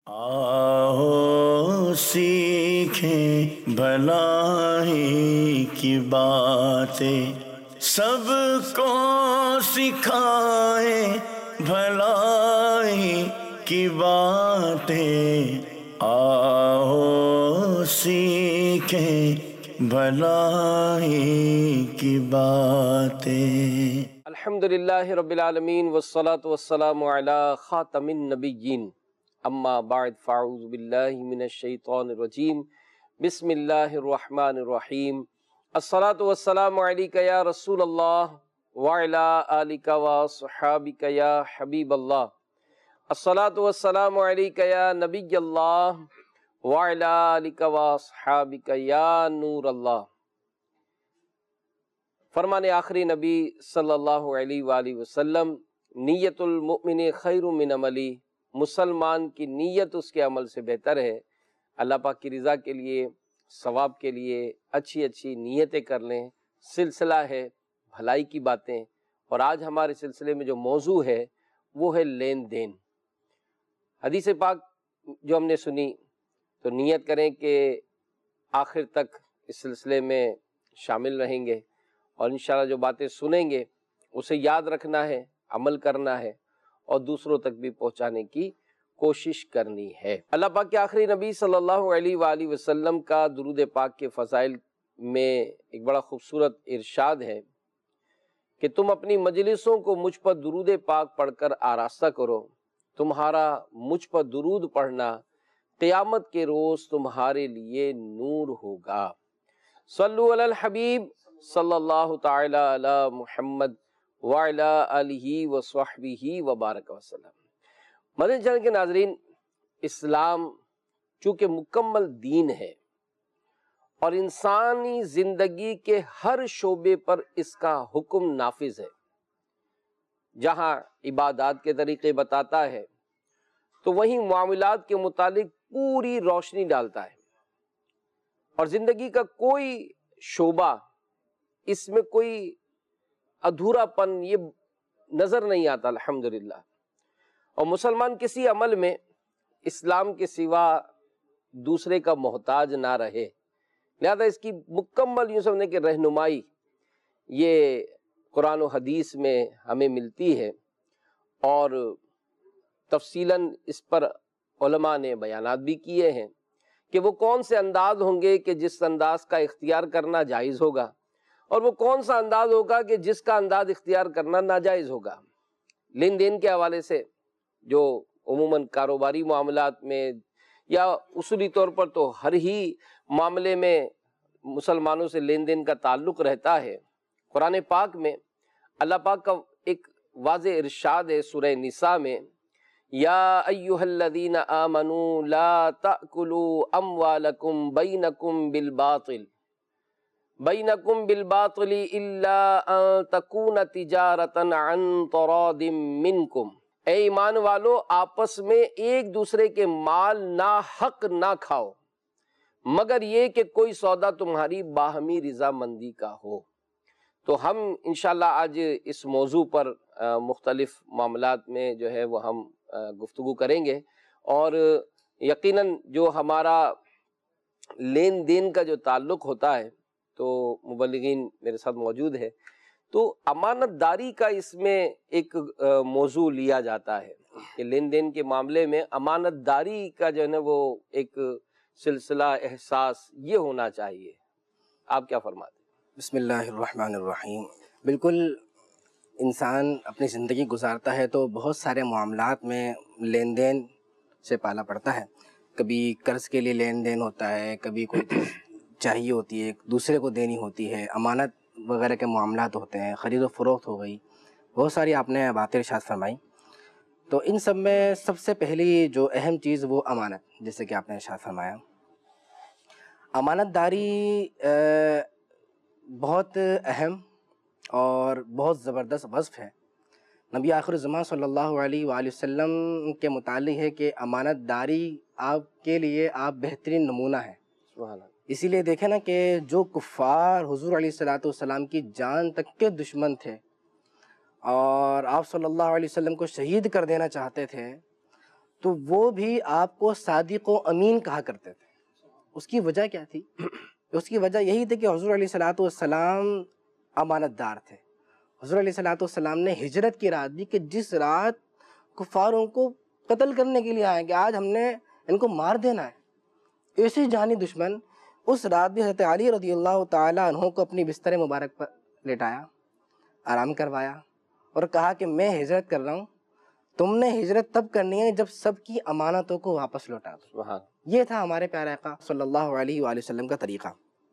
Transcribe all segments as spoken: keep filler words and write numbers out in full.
آؤ سیکھیں بھلائی کی باتیں، سب کو سکھائیں بھلائی کی باتیں، آؤ سیکھیں بھلائی کی باتیں۔ الحمدللہ رب العالمین والصلاة والسلام علی خاتم النبیین، اما بعد فاعوذ باللہ من الشیطان الرجیم، بسم اللہ الرحمن الرحیم۔ الصلاة والسلام علیکہ یا رسول اللہ وعلی آلکہ وصحابکہ یا حبیب اللہ۔ الصلاة والسلام علیکہ یا نبی اللہ وعلی آلکہ وصحابکہ یا نور اللہ۔ فرمان آخری نبی صلی اللہ علیہ وآلہ وسلم، نیت المؤمن خیر من عملی، مسلمان کی نیت اس کے عمل سے بہتر ہے۔ اللہ پاک کی رضا کے لیے، ثواب کے لیے اچھی اچھی نیتیں کر لیں۔ سلسلہ ہے بھلائی کی باتیں، اور آج ہمارے سلسلے میں جو موضوع ہے وہ ہے لین دین۔ حدیث پاک جو ہم نے سنی تو نیت کریں کہ آخر تک اس سلسلے میں شامل رہیں گے، اور انشاءاللہ جو باتیں سنیں گے اسے یاد رکھنا ہے، عمل کرنا ہے، اور دوسروں تک بھی پہنچانے کی کوشش کرنی ہے۔ اللہ پاک کے آخری نبی صلی اللہ علیہ وآلہ وسلم کا درود پاک کے فضائل میں ایک بڑا خوبصورت ارشاد ہے کہ تم اپنی مجلسوں کو مجھ پر درود پاک پڑھ کر آراستہ کرو، تمہارا مجھ پر درود پڑھنا قیامت کے روز تمہارے لیے نور ہوگا۔ صلو علی الحبیب صلی اللہ تعالی علی محمد وعلی آلہ وصحبہ وبارک وسلم۔ مدنی چینل کے ناظرین، اسلام چونکہ مکمل دین ہے اور انسانی زندگی کے ہر شعبے پر اس کا حکم نافذ ہے، جہاں عبادات کے طریقے بتاتا ہے تو وہیں معاملات کے متعلق پوری روشنی ڈالتا ہے، اور زندگی کا کوئی شعبہ اس میں کوئی ادھورا پن یہ نظر نہیں آتا الحمدللہ۔ اور مسلمان کسی عمل میں اسلام کے سوا دوسرے کا محتاج نہ رہے، لہذا اس کی مکمل یوں سمجھیں کہ رہنمائی یہ قرآن و حدیث میں ہمیں ملتی ہے، اور تفصیلاً اس پر علماء نے بیانات بھی کیے ہیں کہ وہ کون سے انداز ہوں گے کہ جس انداز کا اختیار کرنا جائز ہوگا، اور وہ کون سا انداز ہوگا کہ جس کا انداز اختیار کرنا ناجائز ہوگا۔ لین دین کے حوالے سے جو عموماً کاروباری معاملات میں یا اصولی طور پر تو ہر ہی معاملے میں مسلمانوں سے لین دین کا تعلق رہتا ہے، قرآن پاک میں اللہ پاک کا ایک واضح ارشاد ہے سورہ نساء میں، یا ایھا الذین آمنوا لا تأکلوا اموالکم بینکم بالباطل بینکم بالباطل الا ان تکون تجارتا عن تراض منکم۔ اے ایمان والو، آپس میں ایک دوسرے کے مال ناحق نہ کھاؤ، مگر یہ کہ کوئی سودا تمہاری باہمی رضامندی کا ہو۔ تو ہم انشاءاللہ آج اس موضوع پر مختلف معاملات میں جو ہے وہ ہم گفتگو کریں گے، اور یقیناً جو ہمارا لین دین کا جو تعلق ہوتا ہے تو مبلغین میرے ساتھ موجود ہے، تو امانت داری کا اس میں ایک موضوع لیا جاتا ہے کہ لین دین کے معاملے میں امانت داری کا جو ہے نا وہ ایک سلسلہ احساس یہ ہونا چاہیے۔ آپ کیا فرماتے ہیں؟ بسم اللہ الرحمن الرحیم۔ بالکل، انسان اپنی زندگی گزارتا ہے تو بہت سارے معاملات میں لین دین سے پالا پڑتا ہے۔ کبھی قرض کے لیے لین دین ہوتا ہے، کبھی کوئی چاہیے ہوتی ہے، دوسرے کو دینی ہوتی ہے، امانت وغیرہ کے معاملات ہوتے ہیں، خرید و فروخت ہو گئی، بہت ساری آپ نے باتیں ارشاد فرمائی۔ تو ان سب میں سب سے پہلی جو اہم چیز وہ امانت، جیسے کہ آپ نے ارشاد فرمایا، امانت داری بہت اہم اور بہت زبردست وصف ہے۔ نبی آخر الزمان صلی اللہ علیہ وآلہ وسلم کے متعلق ہے کہ امانت داری آپ کے لیے آپ بہترین نمونہ ہے۔ سبحان اللہ۔ اسی لیے دیکھیں نا کہ جو کفار حضور علیہ الصلوۃ والسلام کی جان تک کے دشمن تھے اور آپ صلی اللہ علیہ وسلم کو شہید کر دینا چاہتے تھے، تو وہ بھی آپ کو صادق و امین کہا کرتے تھے۔ اس کی وجہ کیا تھی؟ اس کی وجہ یہی تھی کہ حضور علیہ الصلوۃ والسلام امانت دار تھے۔ حضور علیہ الصلوۃ والسلام نے ہجرت کی رات دی کہ جس رات کفاروں کو قتل کرنے کے لیے آئے کہ آج ہم نے ان کو مار دینا ہے، ایسے جانی دشمن، اس رات بھی حضرت علی رضی اللہ تعالیٰ عنہ کو اپنی بستر مبارک پر لٹایا، آرام کروایا اور کہا کہ میں ہجرت کر رہا ہوں، تم نے ہجرت تب کرنی ہے جب سب کی امانتوں کو واپس لوٹا دو۔ سبحان۔ یہ تھا ہمارے پیارے آقا صلی اللہ علیہ وآلہ وسلم کا طریقہ۔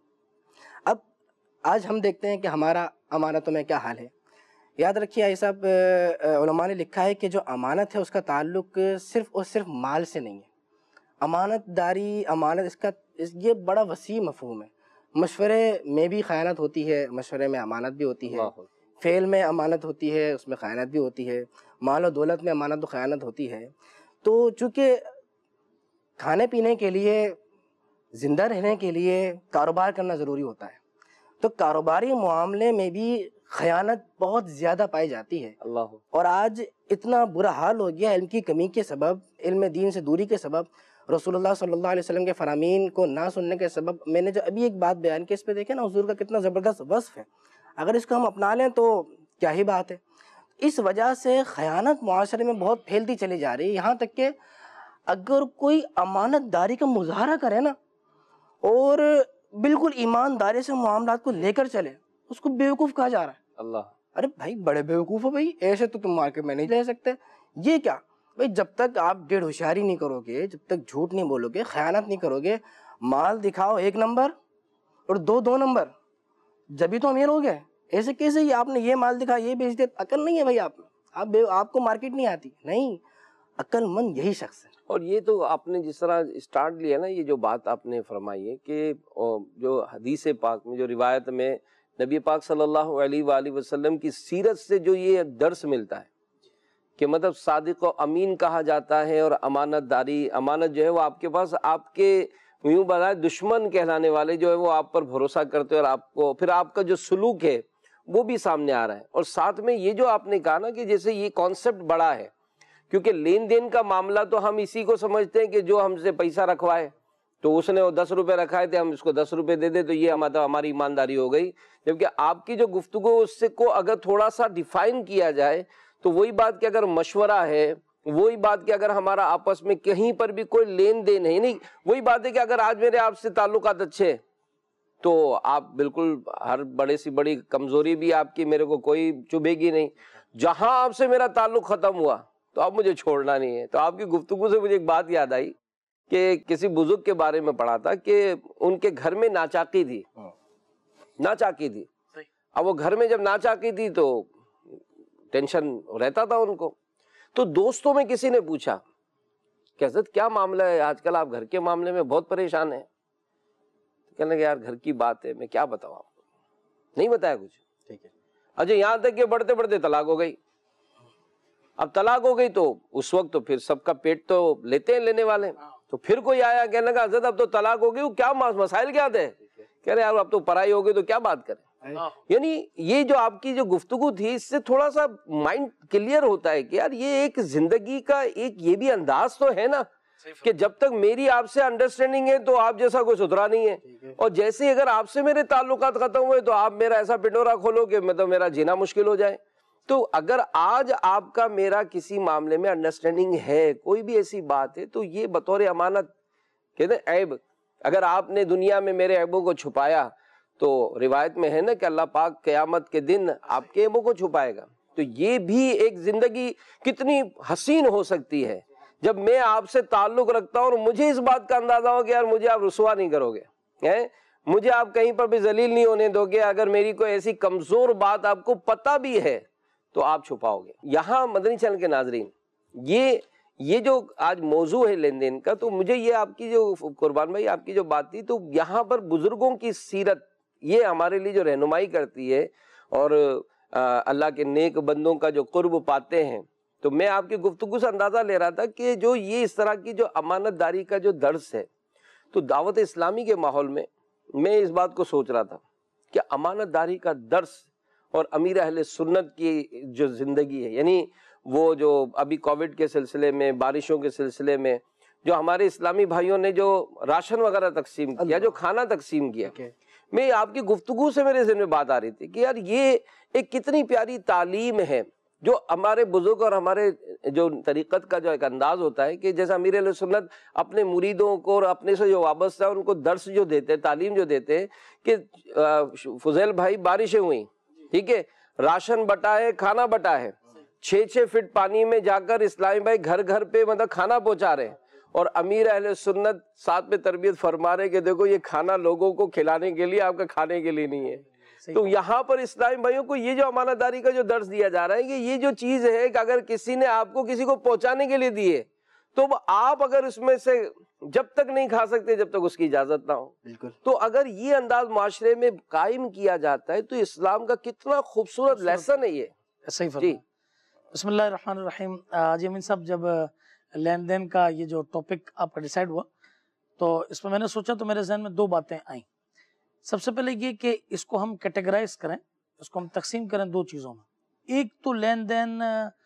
اب آج ہم دیکھتے ہیں کہ ہمارا امانتوں میں کیا حال ہے۔ یاد رکھیے آئی صاحب، علماء نے لکھا ہے کہ جو امانت ہے اس کا تعلق صرف اور صرف مال سے نہیں ہے۔ امانت داری، امانت اس کا یہ بڑا وسیع مفہوم ہے۔ مشورے میں بھی خیانت ہوتی ہے، مشورے میں امانت بھی ہوتی ہے، فعل میں امانت ہوتی ہے، اس میں خیانت بھی ہوتی ہے، مال و دولت میں امانت و خیانت ہوتی ہے۔ تو چونکہ کھانے پینے کے لیے، زندہ رہنے کے لیے کاروبار کرنا ضروری ہوتا ہے، تو کاروباری معاملے میں بھی خیانت بہت زیادہ پائی جاتی ہے۔ اللہ۔ اور اور آج اتنا برا حال ہو گیا علم کی کمی کے سبب، علم دین سے دوری کے سبب، رسول اللہ صلی اللہ علیہ وسلم کے فرامین کو نہ سننے کے سبب۔ میں نے جو ابھی ایک بات بیان کی، اس پہ دیکھیں نا حضور کا کتنا زبردست وصف ہے، اگر اس کو ہم اپنا لیں تو کیا ہی بات ہے۔ اس وجہ سے خیانت معاشرے میں بہت پھیلتی چلی جا رہی ہے، یہاں تک کہ اگر کوئی امانت داری کا مظاہرہ کرے نا اور بالکل ایمانداری سے معاملات کو لے کر چلے، اس کو بیوقوف کہا جا رہا ہے۔ اللہ۔ ارے بھائی بڑے بیوقوف ہو بھائی، ایسے تو تم مارکیٹ میں نہیں رہ سکتے۔ یہ کیا بھائی، جب تک آپ ڈیڑھ ہوشیاری نہیں کرو گے، جب تک جھوٹ نہیں بولو گے، خیانت نہیں کرو گے، مال دکھاؤ ایک نمبر اور دو دو نمبر، جبھی تو امیر ہو گئے۔ ایسے کیسے یہ آپ نے یہ مال دکھا، یہ بیچ دیا؟ عقل نہیں ہے بھائی آپ میں، آپ بے آپ کو مارکیٹ نہیں آتی؟ نہیں، عقل مند یہی شخص ہے۔ اور یہ تو آپ نے جس طرح اسٹارٹ لیا نا، یہ جو بات آپ نے فرمائی ہے کہ جو حدیث پاک میں، جو روایت میں نبی پاک صلی اللہ علیہ وآلہ وسلم کی سیرت سے جو یہ درس ملتا ہے کہ مطلب صادق و امین کہا جاتا ہے، اور امانت داری، امانت جو ہے وہ آپ کے پاس، آپ کے یوں بتائیں دشمن کہلانے والے جو ہے وہ آپ پر بھروسہ کرتے ہیں، اور آپ کو پھر آپ کا جو سلوک ہے وہ بھی سامنے آ رہا ہے۔ اور ساتھ میں یہ جو آپ نے کہا نا کہ جیسے یہ کانسیپٹ بڑا ہے، کیونکہ لین دین کا معاملہ تو ہم اسی کو سمجھتے ہیں کہ جو ہم سے پیسہ رکھوائے، تو اس نے وہ دس روپے رکھائے تھے، ہم اس کو دس روپے دے دے تو یہ مطلب ہماری ایمانداری ہو گئی۔ جبکہ آپ کی جو گفتگو اس سے کو اگر تھوڑا سا ڈیفائن کیا جائے تو وہی بات کہ اگر مشورہ ہے، وہی بات کہ اگر ہمارا آپس میں کہیں پر بھی کوئی لین دین ہے، نہیں وہی بات ہے کہ اگر آج میرے آپ سے تعلقات اچھے ہیں تو آپ بالکل ہر بڑے سی بڑی کمزوری بھی آپ کی میرے کو کوئی چبھے گی نہیں۔ جہاں آپ سے میرا تعلق ختم ہوا تو اب مجھے چھوڑنا نہیں ہے۔ تو آپ کی گفتگو سے مجھے ایک بات یاد آئی کہ کسی بزرگ کے بارے میں پڑھا تھا کہ ان کے گھر میں ناچاقی تھی، ناچاقی تھی۔ اب وہ گھر میں جب ناچاقی تھی تو ٹینشن رہتا تھا ان کو، تو دوستوں میں کسی نے پوچھا کہ حضرت کیا معاملہ ہے آج کل، آپ گھر کے معاملے میں بہت پریشان ہیں؟ کہنے لگے یار گھر کی بات ہے، میں کیا بتاؤں آپ کو، نہیں بتایا کچھ۔ ٹھیک ہے، اچھا یہاں تک کہ بڑھتے بڑھتے طلاق ہو گئی۔ اب طلاق ہو گئی تو اس وقت تو پھر سب کا پیٹ تو لیتے ہیں لینے والے، تو پھر کوئی آیا کہنے لگا حضرت اب تو طلاق ہو گئی، کیا مسائل کیا تھے؟ کہہ رہے یار اب تو پرائی ہو گئی تو کیا بات کریں۔ یعنی یہ جو آپ کی جو گفتگو تھی اس سے تھوڑا سا مائنڈ کلیئر ہوتا ہے کہ یار یہ ایک زندگی کا ایک یہ بھی انداز تو ہے نا کہ جب تک میری آپ سے انڈرسٹینڈنگ ہے تو آپ جیسا کوئی ستھرا نہیں ہے، اور جیسے اگر آپ سے میرے تعلقات ختم ہوئے تو آپ میرا ایسا پٹورا کھولو کہ مطلب میرا جینا مشکل ہو جائے۔ تو اگر آج آپ کا میرا کسی معاملے میں انڈرسٹینڈنگ ہے، کوئی بھی ایسی بات ہے، تو یہ بطور امانت کہتے ہیں عیب، اگر آپ نے دنیا میں میرے عیبوں کو چھپایا تو روایت میں ہے نا کہ اللہ پاک قیامت کے دن آپ کے عیبوں کو چھپائے گا۔ تو یہ بھی ایک زندگی کتنی حسین ہو سکتی ہے جب میں آپ سے تعلق رکھتا ہوں اور مجھے اس بات کا اندازہ ہو کہ یار مجھے آپ رسوا نہیں کرو گے، مجھے آپ کہیں پر بھی ذلیل نہیں ہونے دو گے، اگر میری کوئی ایسی کمزور بات آپ کو پتہ بھی ہے تو آپ چھپاؤ گے۔ یہاں مدنی چینل کے ناظرین، یہ یہ جو آج موضوع ہے لین دین کا، تو مجھے یہ آپ کی جو قربان بھائی آپ کی جو بات تھی، تو یہاں پر بزرگوں کی سیرت یہ ہمارے لیے جو رہنمائی کرتی ہے اور اللہ کے نیک بندوں کا جو قرب پاتے ہیں، تو میں آپ کی گفتگو سے اندازہ لے رہا تھا کہ جو یہ اس طرح کی جو امانت داری کا جو درس ہے، تو دعوت اسلامی کے ماحول میں میں اس بات کو سوچ رہا تھا کہ امانت داری کا درس اور امیر اہل سنت کی جو زندگی ہے، یعنی وہ جو ابھی کووڈ کے سلسلے میں، بارشوں کے سلسلے میں جو ہمارے اسلامی بھائیوں نے جو راشن وغیرہ تقسیم کیا، جو کھانا تقسیم کیا، میں آپ کی گفتگو سے میرے ذہن میں بات آ رہی تھی کہ یار یہ ایک کتنی پیاری تعلیم ہے جو ہمارے بزرگ اور ہمارے جو طریقت کا جو ایک انداز ہوتا ہے کہ جیسا امیر اہل سنت اپنے مریدوں کو اور اپنے سے جو وابستہ ہے ان کو درس جو دیتے، تعلیم جو دیتے ہیں کہ فضیل بھائی بارشیں ہوئیں، ٹھیک ہے، راشن بٹا ہے، کھانا بٹا ہے، چھ چھ فٹ پانی میں جا کر اسلامی بھائی گھر گھر پہ مطلب کھانا پہنچا رہے ہیں، اور امیر اہل سنت ساتھ میں تربیت فرما رہے کہ دیکھو یہ کھانا لوگوں کو کھلانے کے لیے، آپ کا کھانے کے لیے نہیں ہے۔ تو یہاں پر اسلامی بھائیوں کو یہ جو امانت داری کا جو درس دیا جا رہا ہے کہ یہ جو چیز ہے کہ اگر کسی نے آپ کو کسی کو پہنچانے کے لیے دی ہے تو آپ اگر اس میں سے جب تک نہیں کھا سکتے جب تک اس کی اجازت نہ ہو۔ بالکل۔ تو اگر یہ انداز معاشرے میں قائم کیا جاتا ہے تو اسلام کا کتنا خوبصورت لیسن ہے یہ۔ صحیح فرمایا۔ بسم اللہ الرحمن الرحیم۔ جی امین صاحب، جب لین دین کا یہ جو ٹاپک آپ کا ڈیسائیڈ ہوا تو اس میں میں نے سوچا تو میرے ذہن میں دو باتیں آئیں۔ سب سے پہلے یہ کہ اس کو ہم کیٹیگرائز کریں، اس کو ہم تقسیم کریں دو چیزوں میں۔ ایک تو لین دین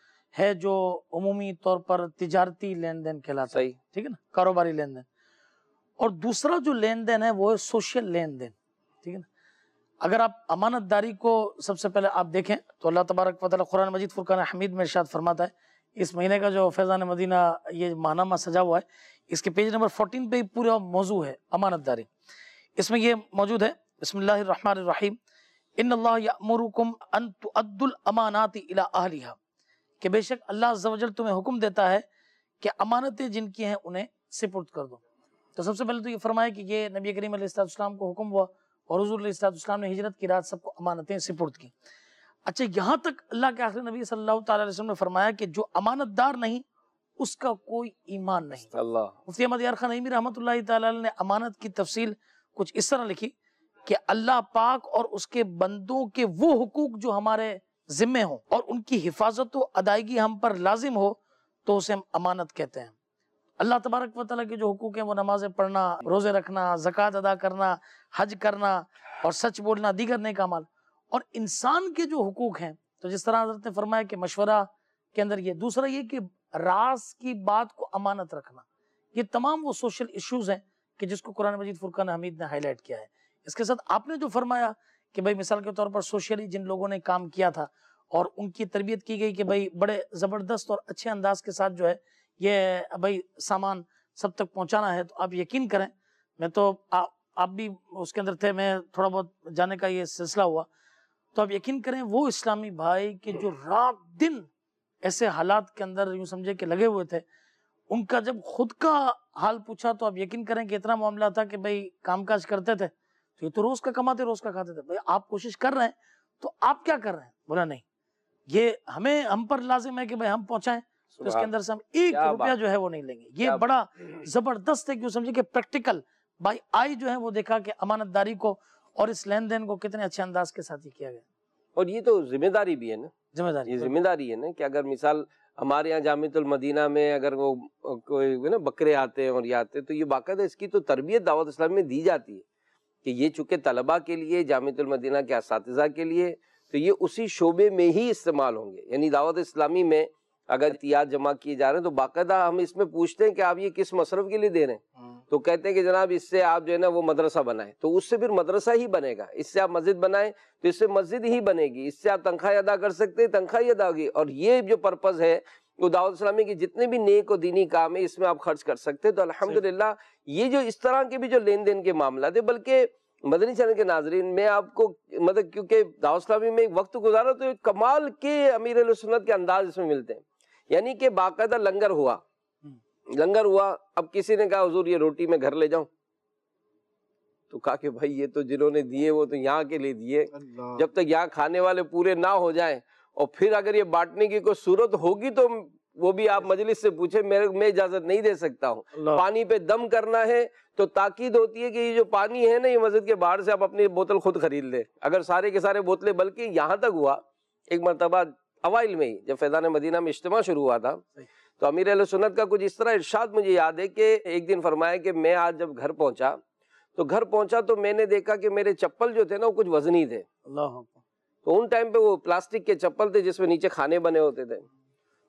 ہے جو عمومی طور پر تجارتی لین دین کہلاتا ہے، ٹھیک ہے نا، کاروباری لین دین، اور دوسرا جو لین دین ہے وہ ہے سوشل لین دین، ٹھیک ہے نا۔ اگر آپ امانت داری کو سب سے پہلے آپ دیکھیں تو اللہ تبارک و تعالیٰ قرآن مجید فرقان حمید میں ارشاد فرماتا ہے، اس مہینے کا جو فیضان مدینہ یہ ماہنامہ سجا ہوا ہے اس کے پیج نمبر فورٹین پہ پورا موضوع ہے امانت داری۔ اس میں یہ موجود ہے، بسم اللہ الرحمن الرحیم، ان اللہ یأمرکم ان تؤدوا الامانات الی اہلھا، کہ بے شک اللہ عز و جل تمہیں حکم دیتا ہے کہ امانتیں جن کی ہیں انہیں سپرد کر دو۔ تو سب سے پہلے تو یہ فرمایا کہ یہ نبی کریم علیہ السلام کو حکم ہوا اور حضور علیہ السلام نے ہجرت کی رات سب کو امانتیں سپرد کی۔ اچھا، یہاں تک اللہ کے آخری نبی صلی اللہ تعالیٰ علیہ وسلم نے فرمایا کہ جو امانت دار نہیں اس کا کوئی ایمان نہیں۔ اللہ مفتی احمد یار خان نعیمی رحمۃ اللہ تعالیٰ نے امانت کی تفصیل کچھ اس طرح لکھی کہ اللہ پاک اور اس کے بندوں کے وہ حقوق جو ہمارے ذمے ہوں اور ان کی حفاظت و ادائیگی ہم پر لازم ہو تو اسے ہم امانت کہتے ہیں۔ اللہ تبارک و تعالیٰ کے جو حقوق ہیں وہ نمازیں پڑھنا، روزے رکھنا، زکوٰۃ ادا کرنا، حج کرنا اور سچ بولنا، دیگر نیک اعمال، اور انسان کے جو حقوق ہیں تو جس طرح حضرت نے فرمایا کہ مشورہ کے اندر یہ، دوسرا یہ کہ راز کی بات کو امانت رکھنا، یہ تمام وہ سوشل ایشوز ہیں کہ جس کو قرآن مجید فرقان حمید نے ہائی لائٹ کیا ہے۔ اس کے ساتھ آپ نے جو فرمایا کہ بھائی مثال کے طور پر سوشلی جن لوگوں نے کام کیا تھا اور ان کی تربیت کی گئی کہ بھائی بڑے زبردست اور اچھے انداز کے ساتھ جو ہے یہ بھائی سامان سب تک پہنچانا ہے، تو آپ یقین کریں، میں تو آپ بھی اس کے اندر تھے، میں تھوڑا بہت جانے کا یہ سلسلہ ہوا، تو آپ یقین کریں وہ اسلامی بھائی کہ جو رات دن ایسے حالات کے اندر یوں سمجھے کہ لگے ہوئے تھے، ان کا جب خود کا حال پوچھا تو آپ یقین کریں کہ اتنا معاملہ تھا کہ بھائی کام کاج کرتے تھے تو یہ تو روز کا کماتے روز کا کھاتے تھے، بھائی آپ کوشش کر رہے ہیں تو آپ کیا کر رہے ہیں؟ بولا نہیں، یہ ہمیں ہم پر لازم ہے کہ بھائی ہم پہنچائیں، تو اس کے اندر سے ہم ایک روپیہ جو ہے وہ نہیں لیں گے۔ یہ بڑا زبردست ہے، کیوں سمجھے کہ پریکٹیکل بائی آئی جو ہے وہ دیکھا کہ امانت داری کو اور اس لین دین کو کتنے اچھے انداز کے ساتھ ہی کیا گیا۔ اور یہ تو ذمہ داری بھی ہے نا، ذمہ داری یہ ذمہ داری ہے نا کہ اگر مثال ہمارے یہاں جامعۃ المدینہ میں اگر وہ کوئی نا بکرے آتے ہیں اور یہ آتے ہیں تو یہ باقاعدہ اس کی تو تربیت دعوت اسلامی میں دی جاتی ہے کہ یہ چونکہ طلباء کے لیے، جامعۃ المدینہ کے اساتذہ کے لیے، تو یہ اسی شعبے میں ہی استعمال ہوں گے۔ یعنی دعوت اسلامی میں اگر احتیاط جمع کیے جا رہے ہیں تو باقاعدہ ہم اس میں پوچھتے ہیں کہ آپ یہ کس مصرف کے لیے دے رہے ہیں، تو کہتے ہیں کہ جناب اس سے آپ جو ہے نا وہ مدرسہ بنائیں، تو اس سے پھر مدرسہ ہی بنے گا، اس سے آپ مسجد بنائیں تو اس سے مسجد ہی بنے گی، اس سے آپ تنخواہ ادا کر سکتے ہیں، تنخواہ ادا ہوگی، اور یہ جو پرپز ہے وہ دعوت اسلامی کے جتنے بھی نیک و دینی کام ہے اس میں آپ خرچ کر سکتے ہیں۔ تو الحمدللہ یہ جو اس طرح کے بھی جو لین دین کے معاملات ہیں، بلکہ مدنی چینل کے ناظرین میں آپ کو مطلب کیونکہ دعوت اسلامی میں وقت گزارا تو کمال کے امیر اہل سنت کے انداز اس میں ملتے ہیں، یعنی کہ باقاعدہ لنگر ہوا لنگر ہوا اب کسی نے کہا حضور یہ روٹی میں گھر لے جاؤں، تو کہا کہ بھائی یہ تو جنہوں نے دیے وہ تو یہاں کے لیے دیے، جب تک یہاں کھانے والے پورے نہ ہو جائیں، اور پھر اگر یہ بانٹنے کی کوئی صورت ہوگی تو وہ بھی آپ مجلس سے پوچھیں، میں اجازت نہیں دے سکتا ہوں۔ پانی پہ دم کرنا ہے تو تاکید ہوتی ہے کہ یہ جو پانی ہے نا یہ مسجد کے باہر سے آپ اپنی بوتل خود خرید لیں، اگر سارے کے سارے بوتلیں، بلکہ یہاں تک ہوا ایک مرتبہ اوائل میں ہی جب فیضان مدینہ میں اجتماع شروع ہوا تھا تو امیر اہل سنت کا کچھ اس طرح ارشاد مجھے یاد ہے کہ ایک دن فرمایا کہ میں آج جب گھر پہنچا تو گھر پہنچا تو میں نے دیکھا کہ میرے چپل جو تھے نا وہ کچھ وزنی تھے، تو ان ٹائم پہ وہ پلاسٹک کے چپل تھے جس میں نیچے کھانے بنے ہوتے تھے،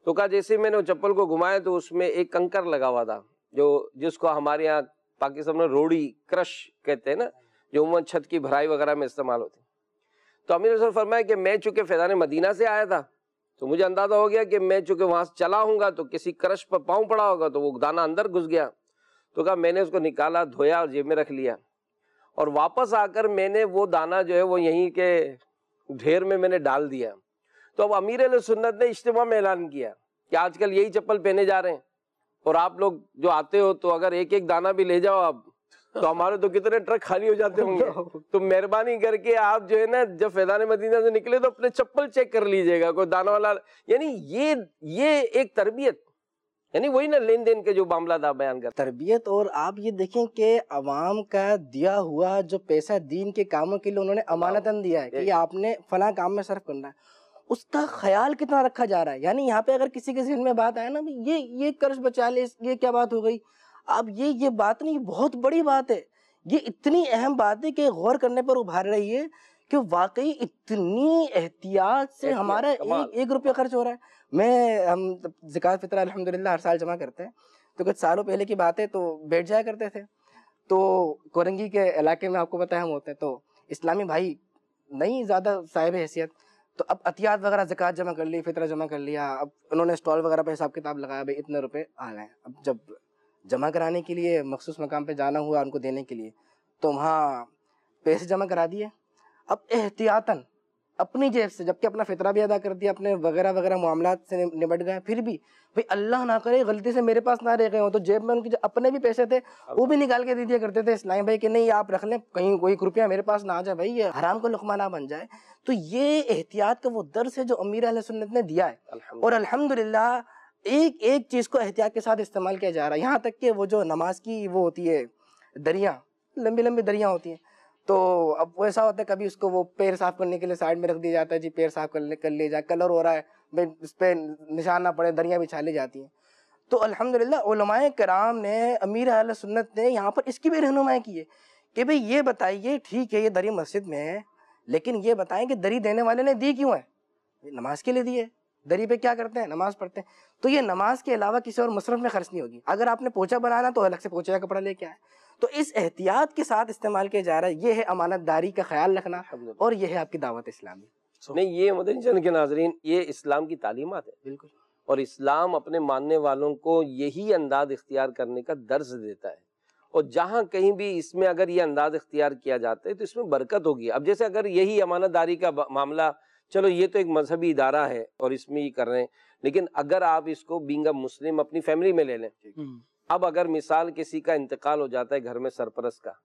تو کہا جیسے میں نے وہ چپل کو گھمایا تو اس میں ایک کنکر لگا ہوا تھا، جو جس کو ہمارے یہاں پاکستان میں روڑی کرش کہتے ہیں نا، جو عموماً چھت کی بھرائی وغیرہ میں استعمال ہوتی. تو امیر صاحب فرمایا کہ میں چونکہ فیضان مدینہ سے آیا تھا تو مجھے اندازہ ہو گیا کہ میں چونکہ وہاں سے چلا ہوں گا تو کسی کرش پر پاؤں پڑا ہوگا تو وہ دانہ اندر گھس گیا. تو کہا میں نے اس کو نکالا، دھویا اور جیب میں رکھ لیا، اور واپس آ کر میں نے وہ دانہ جو ہے وہ یہیں کے ڈھیر میں میں نے ڈال دیا. تو اب امیر علیہ سنت نے اجتماع میں اعلان کیا کہ آج کل یہی چپل پہنے جا رہے ہیں، اور آپ لوگ جو آتے ہو تو اگر ایک ایک دانہ بھی لے جاؤ آپ تو ہمارے تو کتنے ٹرک خالی ہو جاتے ہوں گے. تو مہربانی کر کے آپ جو ہے نا جب فیضان مدینہ سے نکلے تو اپنے چپل چیک کر لیجئے گا کوئی دانہ والا. یعنی یہ یہ ایک تربیت، یعنی وہی نا لین دین کے جو معاملات آپ بیان کرتے تربیت. اور آپ یہ دیکھیں کہ عوام کا دیا ہوا جو پیسہ دین کے کاموں کے لیے انہوں نے امانتاً دیا ہے کہ یہ آپ نے فلاں کام میں صرف کرنا ہے، اس کا خیال کتنا رکھا جا رہا ہے. یعنی یہاں پہ اگر کسی کے ذہن میں بات آئے نا یہ یہ قرض بچا لے، یہ کیا بات ہو گئی، اب یہ یہ بات نہیں، بہت بڑی بات ہے، یہ اتنی اہم بات ہے کہ غور کرنے پر ابھار رہی ہے کہ واقعی اتنی احتیاط سے ہمارا ایک ایک روپیہ خرچ ہو رہا ہے. میں ہم زکوٰۃ فطرہ الحمدللہ ہر سال جمع کرتے ہیں، تو کچھ سالوں پہلے کی بات ہے تو بیٹھ جایا کرتے تھے. تو کورنگی کے علاقے میں آپ کو پتہ ہے ہم ہوتے ہیں، تو اسلامی بھائی نہیں زیادہ صاحب حیثیت، تو اب عطیات وغیرہ زکوٰۃ جمع کر لی، فطرہ جمع کر لیا. اب انہوں نے اسٹال وغیرہ پہ حساب کتاب لگایا، بھائی اتنے روپے آ گئے. اب جب جمع کرانے کے لیے مخصوص مقام پہ جانا ہوا ان کو دینے کے لیے، تو وہاں پیسے جمع کرا دیے. اب احتیاطاً اپنی جیب سے، جبکہ اپنا فطرہ بھی ادا کر دیا، اپنے وغیرہ وغیرہ معاملات سے نمٹ گئے، پھر بھی بھائی اللہ نہ کرے غلطی سے میرے پاس نہ رہ گئے ہوں تو جیب میں ان کے جو اپنے بھی پیسے تھے وہ بھی نکال کے دے دیا کرتے تھے اسلام بھائی کہ نہیں آپ رکھ لیں، کہیں کوئی روپیہ میرے پاس نہ آ جائے، بھائی یہ حرام کا لقمہ نہ بن جائے. تو یہ احتیاط کا وہ درس ہے جو امیر اہل سنت نے دیا ہے، اور الحمدللہ ایک ایک چیز کو احتیاط کے ساتھ استعمال کیا جا رہا ہے. یہاں تک کہ وہ جو نماز کی وہ ہوتی ہے دریاں، لمبی لمبی دریاں ہوتی ہیں، تو اب وہ ایسا ہوتا ہے کبھی اس کو وہ پیر صاف کرنے کے لیے سائڈ میں رکھ دیا جاتا ہے، جی پیر صاف کر لے جائے، کلر ہو رہا ہے بھائی اس پہ نشان نہ پڑے، دریاں بچھا لی جاتی ہیں. تو الحمدللہ علماء کرام نے، امیر اہل سنت نے یہاں پر اس کی بھی رہنمائی کی ہے کہ بھئی یہ بتائیے ٹھیک ہے یہ دری مسجد میں ہے، لیکن یہ بتائیں کہ دری دینے والے نے دی کیوں ہے؟ نماز کے لیے دی ہے. دری پہ کیا کرتے ہیں؟ نماز پڑھتے ہیں. تو یہ نماز کے علاوہ کسی اور مصرف میں خرچ نہیں ہوگی. اگر آپ نے پوچھا بنانا تو الگ سے پوچھے کا کپڑا لے کے آئے. تو اس احتیاط کے ساتھ استعمال کیا جا رہا ہے. یہ ہے امانت داری کا خیال رکھنا، اور یہ ہے آپ کی دعوت اسلامی. نہیں، یہ مدنی چینل کے ناظرین، یہ اسلام کی تعلیمات ہے. بالکل. اور اسلام اپنے ماننے والوں کو یہی انداز اختیار کرنے کا درس دیتا ہے، اور جہاں کہیں بھی اس میں اگر یہ انداز اختیار کیا جاتا ہے تو اس میں برکت ہوگی. اب جیسے اگر یہی امانت داری کا معاملہ، چلو یہ تو ایک مذہبی ادارہ ہے اور اس میں یہ کر رہے ہیں، لیکن اگر آپ اس کو بینگ اے مسلم اپنی فیملی میں لے لیں، اب اگر مثال کسی کا انتقال ہو جاتا ہے گھر میں سرپرست کا،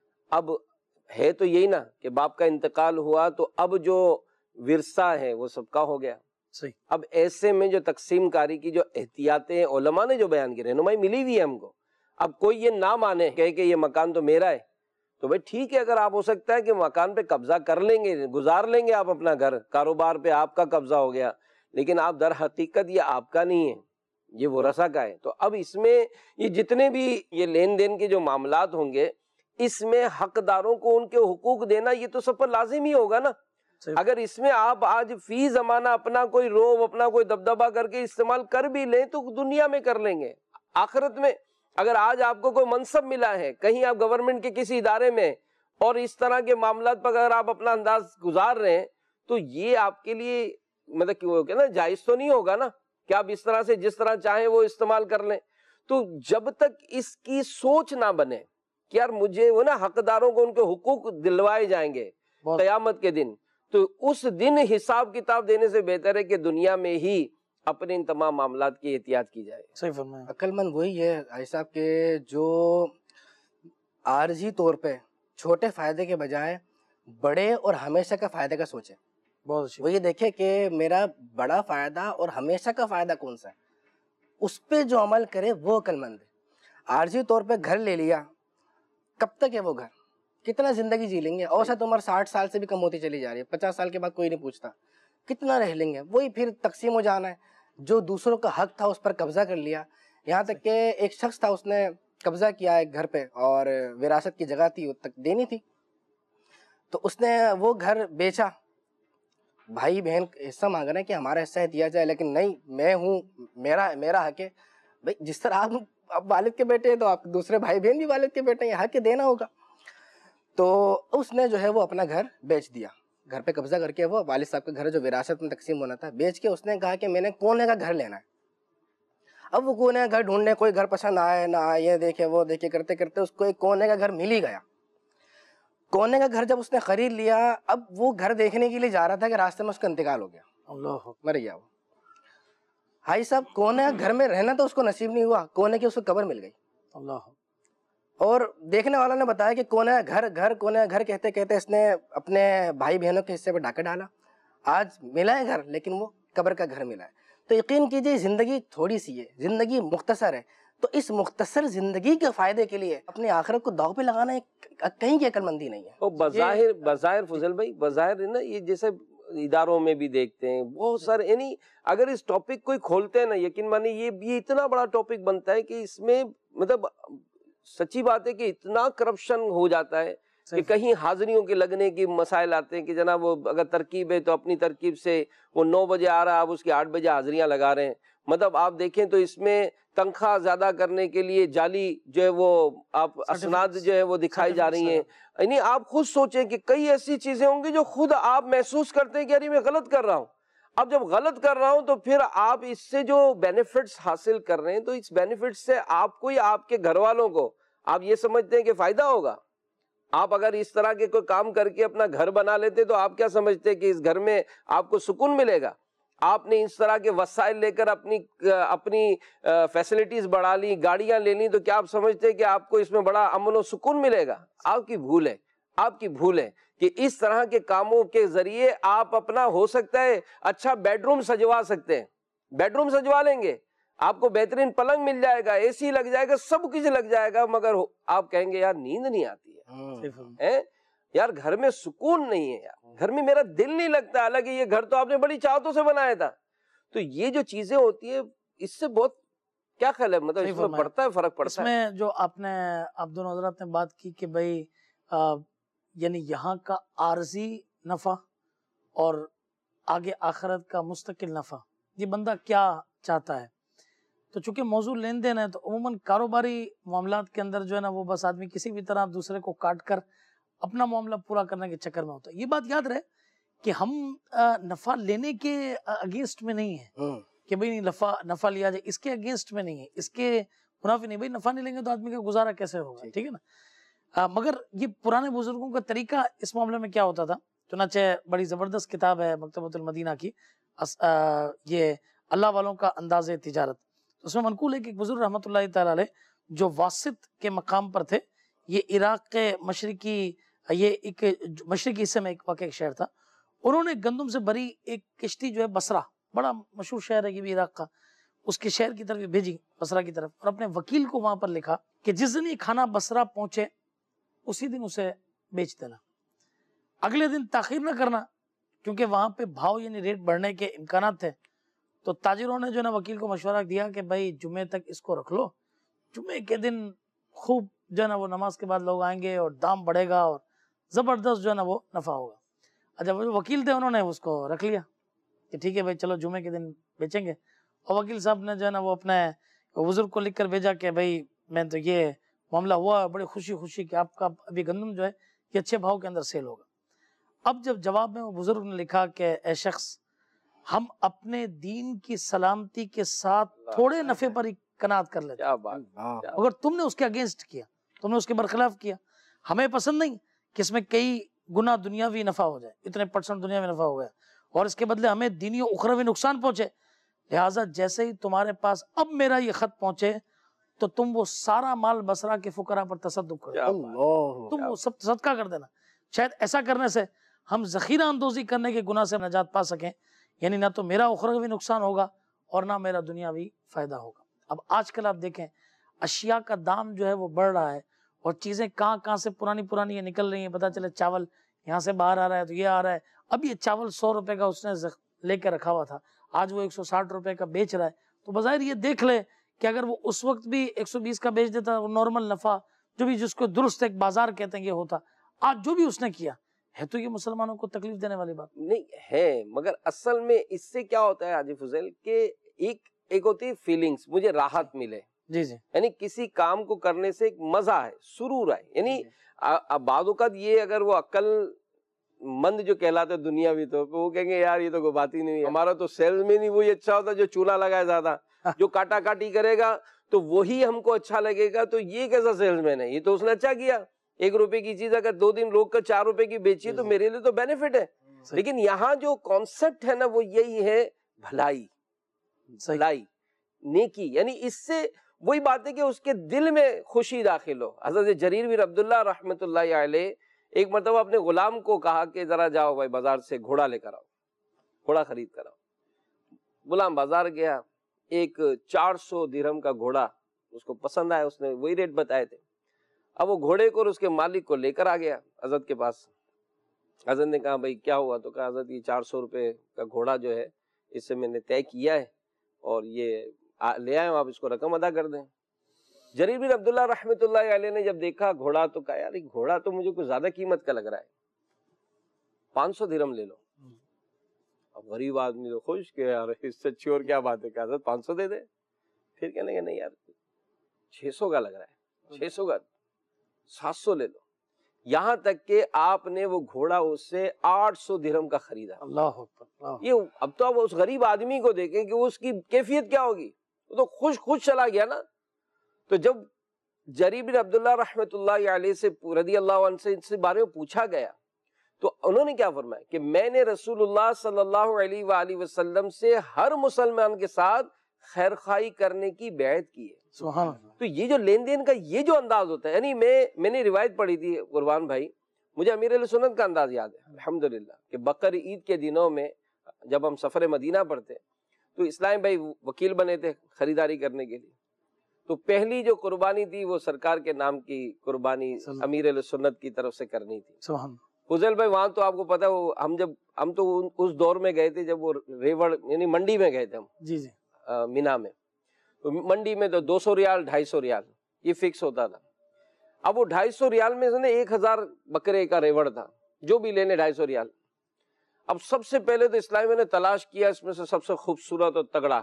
اب ہے تو یہی نا کہ باپ کا انتقال ہوا تو اب جو ورثہ ہے وہ سب کا ہو گیا. صحیح. اب ایسے میں جو تقسیم کاری کی جو احتیاطیں علماء نے جو بیان کی، رہنمائی ملی ہوئی ہے ہم کو. اب کوئی یہ نہ مانے کہے کہ یہ مکان تو میرا ہے، تو بھائی ٹھیک ہے، اگر آپ ہو سکتا ہے کہ مکان پہ قبضہ کر لیں گے، گزار لیں گے آپ اپنا گھر، کاروبار پہ آپ کا قبضہ ہو گیا، لیکن آپ در حقیقت یہ آپ کا نہیں ہے، یہ ورثہ کا ہے. تو اب اس میں یہ جتنے بھی یہ لین دین کے جو معاملات ہوں گے، اس میں حقداروں کو ان کے حقوق دینا یہ تو سب پر لازم ہی ہوگا نا. اگر اس میں آپ آج فی زمانہ اپنا کوئی روب، اپنا کوئی دبدبہ کر کے استعمال کر بھی لیں تو دنیا میں کر لیں گے، آخرت میں اگر آج آپ کو کوئی منصب ملا ہے کہیں، آپ گورنمنٹ کے کسی ادارے میں، اور اس طرح کے معاملات پر اگر آپ اپنا انداز گزار رہے ہیں تو یہ آپ کے لیے مطلب کہ نا جائز تو نہیں ہوگا نا کہ آپ اس طرح سے جس طرح چاہیں وہ استعمال کر لیں. تو جب تک اس کی سوچ نہ بنے کہ یار مجھے وہ نا حقداروں کو ان کے حقوق دلوائے جائیں گے قیامت کے دن، تو اس دن حساب کتاب دینے سے بہتر ہے کہ دنیا میں ہی اپنے ان تمام معاملات کی احتیاط کی جائے. صحیح فرمایا. عقل مند وہی ہے بھائی صاحب کہ جو عارضی طور پہ چھوٹے فائدے کے بجائے بڑے اور ہمیشہ کا فائدے کا سوچے. بہت اچھی. وہ یہ دیکھے کہ میرا بڑا فائدہ اور ہمیشہ کا فائدہ کون سا ہے، اس پہ جو عمل کرے وہ عقل مند ہے. عارضی طور پہ گھر لے لیا، کب تک ہے وہ گھر؟ کتنا زندگی جی لیں گے؟ اوسط عمر ساٹھ سال سے بھی کم ہوتی چلی جا رہی ہے، پچاس سال کے بعد کوئی نہیں پوچھتا کتنا رہ لیں گے. وہی پھر تقسیم ہو جانا ہے. جو دوسروں کا حق تھا اس پر قبضہ کر لیا. یہاں تک کہ ایک شخص تھا، اس نے قبضہ کیا ایک گھر پہ، اور وراثت کی جگہ تھی وہ تک دینی تھی، تو اس نے وہ گھر بیچا. بھائی بہن حصہ مانگ رہے ہیں کہ ہمارا حصہ دیا جائے، لیکن نہیں، میں ہوں، میرا میرا حق ہے. بھائی جس طرح آپ آپ والد کے بیٹے ہیں تو آپ دوسرے بھائی بہن بھی والد کے بیٹے ہیں، حق دینا ہوگا. تو اس نے جو ہے وہ اپنا گھر بیچ دیا، گھر پہ قبضہ کر کے، وہ والد صاحب کا گھر جو وراثت میں تقسیم ہونا تھا بیچ کے اس نے کہا کہ میں نے کونے کا گھر لینا ہے. اب وہ کونے کا گھر ڈھونڈنے، کوئی گھر پسند آئے نہ آئے، یہ دیکھے وہ دیکھے کرتے کرتے اس کو ایک کونے کا گھر مل ہی گیا. کونے کا گھر جب اس نے خرید لیا، اب وہ گھر دیکھنے کے لیے جا رہا تھا کہ راستے میں اس کا انتقال ہو گیا، اللہ مر گیا وہ. بھائی صاحب کونے کا گھر میں رہنا تو اس کو نصیب نہیں ہوا، کونے کی اس کو قبر مل گئی. اللہ. اور دیکھنے والوں نے بتایا کہ کونے کا گھر گھر کونے کا گھر کہتے کہتے اس نے اپنے بھائی بہنوں کے حصے پہ ڈاکہ ڈالا. آج ملا ہے گھر لیکن وہ قبر کا گھر ملا ہے. تو یقین کیجیے زندگی تھوڑی سی ہے، زندگی مختصر ہے. تو اس مختصر زندگی کے فائدے کے لیے اپنی آخرت کو داؤ پہ لگانا ایک کہیں کی عقل مندی نہیں ہے. وہ بظاہر بظاہر فضل بھائی بظاہر نا، یہ جیسے اداروں میں بھی دیکھتے ہیں بہت سارے، یعنی اگر اس ٹاپک کو کھولتے ہیں نا، یقین مانی یہ یہ اتنا بڑا ٹاپک بنتا ہے کہ اس میں مطلب سچی بات ہے کہ اتنا کرپشن ہو جاتا ہے کہ کہیں حاضریوں کے لگنے کی مسائل آتے ہیں کہ جناب وہ اگر ترکیب ہے تو اپنی ترکیب سے وہ نو بجے آ رہا ہے، آپ اس کی آٹھ بجے حاضریاں لگا رہے ہیں. مطلب آپ دیکھیں تو اس میں تنخواہ زیادہ کرنے کے لیے جعلی جو ہے وہ آپ اسناد جو ہے وہ دکھائی جا رہی ہیں. یعنی آپ خود سوچیں کہ کئی ایسی چیزیں ہوں گی جو خود آپ محسوس کرتے ہیں کہ یار میں غلط کر رہا ہوں. اب جب غلط کر رہا ہوں تو پھر آپ اس سے جو بینیفٹس حاصل کر رہے ہیں تو اس بینیفٹس سے آپ کو یا آپ کے گھر والوں کو آپ یہ سمجھتے ہیں کہ فائدہ ہوگا. آپ اگر اس طرح کے کوئی کام کر کے اپنا گھر بنا لیتے تو آپ کیا سمجھتے کہ اس گھر میں آپ کو سکون ملے گا؟ آپ نے اس طرح کے وسائل لے کر اپنی اپنی فیسلٹیز بڑھا لی، گاڑیاں لے لی، تو کیا آپ سمجھتے کہ آپ کو اس میں بڑا امن و سکون ملے گا؟ آپ کی بھول ہے، آپ کی بھول ہے کہ اس طرح کے کاموں کے ذریعے آپ اپنا ہو سکتا ہے اچھا بیڈ روم سجوا سکتے ہیں. بیڈ روم سجوا لیں گے، آپ کو بہترین پلنگ مل جائے گا، اے سی لگ جائے گا، سب کچھ لگ جائے گا، مگر آپ کہیں گے یار نیند نہیں آتی ہے، یار گھر میں سکون نہیں ہے، یار گھر میں میرا دل نہیں لگتا. حالانکہ یہ گھر تو آپ نے بڑی چاہتوں سے بنایا تھا. تو یہ جو چیزیں ہوتی ہیں اس سے بہت کیا خیال ہے، مطلب اس میں پڑتا ہے، فرق پڑتا ہے. اس میں جو آپ نے آپ دونوں حضرات نے بات کی کہ بھائی یعنی یہاں کا عارضی نفع اور آگے آخرت کا مستقل نفع، یہ بندہ کیا چاہتا ہے. تو چونکہ موضوع لین دین ہے تو عموماً کاروباری معاملات کے اندر جو ہے نا وہ بس آدمی کسی بھی طرح دوسرے کو کاٹ کر اپنا معاملہ پورا کرنے کے چکر میں ہوتا ہے. یہ بات یاد رہے کہ ہم نفع لینے کے اگینسٹ میں نہیں ہیں کہ بھئی نفع نفع لیا جائے، اس کے اگینسٹ میں نہیں ہے، اس کے منافع نہیں. بھئی نفع نہیں لیں گے تو آدمی کا گزارا کیسے ہوگا، ٹھیک ہے نا. مگر یہ پرانے بزرگوں کا طریقہ اس معاملے میں کیا ہوتا تھا، چنانچہ بڑی زبردست کتاب ہے مکتبۃ المدینہ کی، یہ اللہ والوں کا انداز تجارت. اس میں منقول ہے کہ ایک بزرگ رحمۃ اللہ تعالی علیہ جو واسط کے مقام پر تھے، یہ عراق کے مشرقی یہ ایک مشرقی حصے میں ایک واقع ایک شہر تھا. انہوں نے گندم سے بھری ایک کشتی جو ہے بصرہ، بڑا مشہور شہر ہے یہ بھی عراق کا، اس کے شہر کی طرف بھیجی، بصرہ کی طرف، اور اپنے وکیل کو وہاں پر لکھا کہ جس دن یہ کھانا بصرہ پہنچے اسی دن اسے بیچ دینا، اگلے دن تاخیر نہ کرنا، کیونکہ وہاں پہ بھاؤ یعنی ریٹ بڑھنے کے امکانات تھے. تو تاجروں نے جو ہے نا وکیل کو مشورہ دیا کہ بھائی جمعے تک اس کو رکھ لو، جمعے کے دن خوب جو ہے نا وہ نماز کے بعد لوگ آئیں گے اور دام بڑھے گا اور زبردست جو ہے نا وہ نفع ہوگا. اچھا وہ جو وکیل تھے انہوں نے اس کو رکھ لیا کہ ٹھیک ہے بھائی چلو جمعے کے دن بیچیں گے. اور وکیل صاحب نے جو ہے نا وہ اپنے بزرگ کو لکھ کر بھیجا کہ بھائی میں تو یہ معاملہ ہوا بڑی خوشی خوشی کہ آپ کا ابھی گندم جو ہے یہ اچھے بھاؤ کے اندر سیل ہوگا. اب جب جواب میں وہ بزرگ نے لکھا کہ اے شخص، ہم اپنے دین کی سلامتی کے ساتھ تھوڑے نفع پر ہی قناعت کر لیتے ہیں، اگر تم نے اس کے اگینسٹ کیا، تم نے اس کے برخلاف کیا، ہمیں پسند نہیں کہ اس میں کئی گنا دنیاوی نفع ہو جائے، اتنے پرسنٹ دنیا میں نفع ہو گیا اور اس کے بدلے ہمیں دینی و اخروی نقصان پہنچے. لہٰذا جیسے ہی تمہارے پاس اب میرا یہ خط پہنچے تو تم وہ سارا مال بصرہ کے فقراء پر تصدق کرو، تم وہ سب صدقہ کر دینا. شاید ایسا کرنے سے ہم ذخیرہ اندوزی کرنے کے گناہ سے نجات پا سکیں، یعنی نہ تو میرا اخروی نقصان ہوگا اور نہ میرا دنیاوی فائدہ ہوگا. اب آج کل آپ دیکھیں اشیاء کا دام جو ہے وہ بڑھ رہا ہے اور چیزیں کہاں کہاں سے پرانی پرانی یہ نکل رہی ہیں. پتہ چلے چاول یہاں سے باہر آ رہا ہے تو یہ آ رہا ہے. اب یہ چاول سو روپے کا اس نے لے کے رکھا ہوا تھا، آج وہ ایک سو ساٹھ روپے کا بیچ رہا ہے. تو بظاہر یہ دیکھ لے کہ اگر وہ اس وقت بھی ایک سو بیس کا بیچ دیتا، وہ نارمل نفع جو بھی جس کو درست ایک بازار کہتے ہیں یہ ہوتا. آج جو بھی اس نے کیا ہے تو یہ مسلمانوں کو تکلیف دینے والی بات نہیں ہے، مگر اصل میں اس سے کیا ہوتا ہے حاجی فضیل کہ ایک ایک ہوتی ہے فیلنگز، مجھے راحت ملے، جی جی یعنی کسی کام کو کرنے سے ایک مزہ ہے، سرور ہے، یعنی بعض اوقات یہ اگر وہ عقل مند جو کہلاتے دنیاوی طور پہ، وہ کہیں گے یار یہ تو کوئی بات ہی نہیں ہے، ہمارا تو سیلز مین ہی وہی اچھا ہوتا ہے جو چولہا لگائے زیادہ، جو کاٹا کاٹی کرے گا تو وہی ہم کو اچھا لگے گا، تو یہ کیسا سیلز مین ہے، یہ تو اس نے اچھا کیا، ایک روپے کی چیز اگر دو دن روک کر چار روپے کی بیچی تو میرے لیے تو بینیفٹ ہے۔ لیکن یہاں جو کانسیپٹ ہے نا وہ یہی ہے بھلائی، بھلائی، نیکی، یعنی اس سے وہی بات ہے کہ اس کے دل میں خوشی داخل ہو۔ حضرت جریر بن عبداللہ رحمۃ اللہ علیہ ایک مرتبہ اپنے غلام کو کہا کہ ذرا جاؤ بھائی بازار سے گھوڑا لے کر آؤ، گھوڑا خرید کر آؤ۔ غلام بازار گیا، ایک چار سو درہم کا گھوڑا اس کو پسند آیا، اس نے وہی ریٹ بتائے تھے۔ اب وہ گھوڑے کو اور اس کے مالک کو لے کر آ گیا حضرت کے پاس۔ حضرت نے کہا بھائی کیا ہوا؟ تو کہا حضرت یہ چار سو روپے کا گھوڑا جو ہے اس سے میں نے طے کیا ہے اور یہ لے آئے، آپ اس کو رقم ادا کر دیں۔ جریر بن عبداللہ رحمۃ اللہ علیہ نے جب دیکھا گھوڑا تو کہا یار یہ گھوڑا تو مجھے کچھ زیادہ قیمت کا لگ رہا ہے، پانچ سو درہم لے لو۔ اب غریب آدمی تو خوش کہ یار اس سے اچھی اور کیا بات ہے کہ حضرت پانچ سو دے دے۔ پھر کہنے کہ نہیں یار چھ سو کا لگ رہا ہے، چھ سو کا، سات سو لے لو۔ یہاں تک کہ آپ نے وہ گھوڑا اس سے آٹھ سو درہم کا خریدا۔ اللہ اکبر۔ یہ اب تو آپ اس غریب آدمی کو دیکھیں کہ اس کی کیفیت کیا ہوگی، وہ تو خوش خوش چلا گیا نا۔ تو جب جریر بن عبداللہ رحمۃ اللہ علیہ سے رضی اللہ عنہ سے اس بارے میں پوچھا گیا تو انہوں نے کیا فرمایا کہ میں نے رسول اللہ صلی اللہ علیہ وآلہ وسلم سے ہر مسلمان کے ساتھ خیر خواہی کرنے کی بیعت کی ہے۔ سبحان اللہ۔ تو یہ جو لین دین کا یہ جو انداز ہوتا ہے، یعنی میں میں نے روایت پڑھی تھی قربان بھائی، مجھے امیر علیہ سنت کا انداز یاد ہے الحمدللہ، کہ بقر عید کے دنوں میں جب ہم سفر مدینہ پڑھتے تو اسلام بھائی وکیل بنے تھے خریداری کرنے کے لیے، تو پہلی جو قربانی تھی وہ سرکار کے نام کی قربانی امیر علیہ سنت کی طرف سے کرنی تھی۔ سبحان فضیل بھائی وہاں تو آپ کو پتا وہ ہم جب ہم تو اس دور میں گئے تھے جب وہ ریوڑ یعنی منڈی میں گئے تھے ہم، جی جی مینا میں، تو منڈی میں تو دو سو ریال ڈھائی سو ریال یہ فکس ہوتا تھا۔ اب وہ ڈھائی سو ریال میں سے نا ایک ہزار بکرے کا ریوڑ تھا، جو بھی لینے ڈھائی سو ریال۔ اب سب سے پہلے تو اسلامیہ نے تلاش کیا اس میں سے سب سے خوبصورت اور تگڑا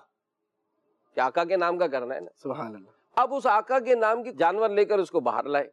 کہ آقا کے نام کا کرنا ہے نا، سبحان اللہ۔ اب اس آقا کے نام کی جانور لے کر اس کو باہر لائے۔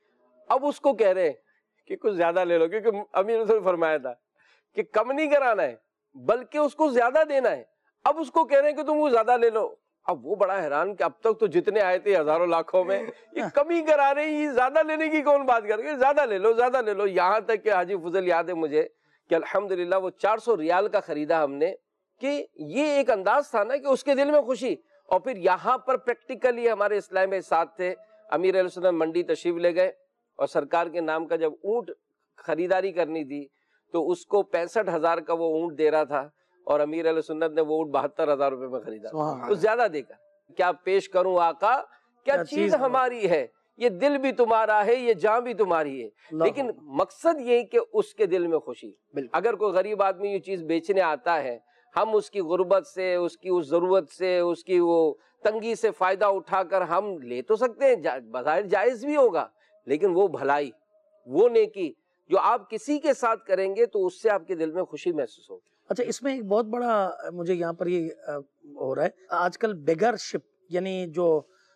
اب اس کو کہہ رہے ہیں کہ کچھ زیادہ لے لو، کیونکہ امیر نے فرمایا تھا کہ کم نہیں کرانا ہے بلکہ اس کو زیادہ دینا ہے۔ اب اس کو کہہ رہے ہیں کہ تم وہ زیادہ لے لو۔ اب وہ بڑا حیران کہ اب تک تو جتنے آئے تھے ہزاروں لاکھوں میں، یہ کمی کرا رہے ہیں، یہ زیادہ لینے کی کون بات کر رہے ہیں، زیادہ لے لو زیادہ لے لو۔ یہاں تک کہ حاجی فضل یاد ہے مجھے کہ الحمدللہ وہ چار سو ریال کا خریدا ہم نے، کہ یہ ایک انداز تھا نا کہ اس کے دل میں خوشی۔ اور پھر یہاں پر پریکٹیکلی ہمارے اسلام میں ساتھ تھے، امیر علیہ السلام منڈی تشریف لے گئے اور سرکار کے نام کا جب اونٹ خریداری کرنی تھی تو اس کو پینسٹھ ہزار کا وہ اونٹ دے رہا تھا اور امیر علیہ سنت نے وہ اونٹ بہتر ہزار روپے میں خریدا، تو زیادہ دے کر کیا پیش کروں آقا، کیا چیز ہماری ہے، یہ دل بھی تمہارا ہے، یہ جان بھی تمہاری ہے۔ لیکن مقصد یہ کہ اس کے دل میں خوشی۔ اگر کوئی غریب آدمی یہ چیز بیچنے آتا ہے، ہم اس کی غربت سے، اس کی اس ضرورت سے، اس کی وہ تنگی سے فائدہ اٹھا کر ہم لے تو سکتے ہیں، بظاہر جائز بھی ہوگا، لیکن وہ بھلائی، وہ نیکی جو آپ کسی کے ساتھ کریں گے تو اس سے آپ کے دل میں خوشی محسوس ہوگی۔ اچھا، اس میں ایک بہت بڑا مجھے یہاں پر یہ ہو رہا ہے، آج کل بیگر شپ یعنی جو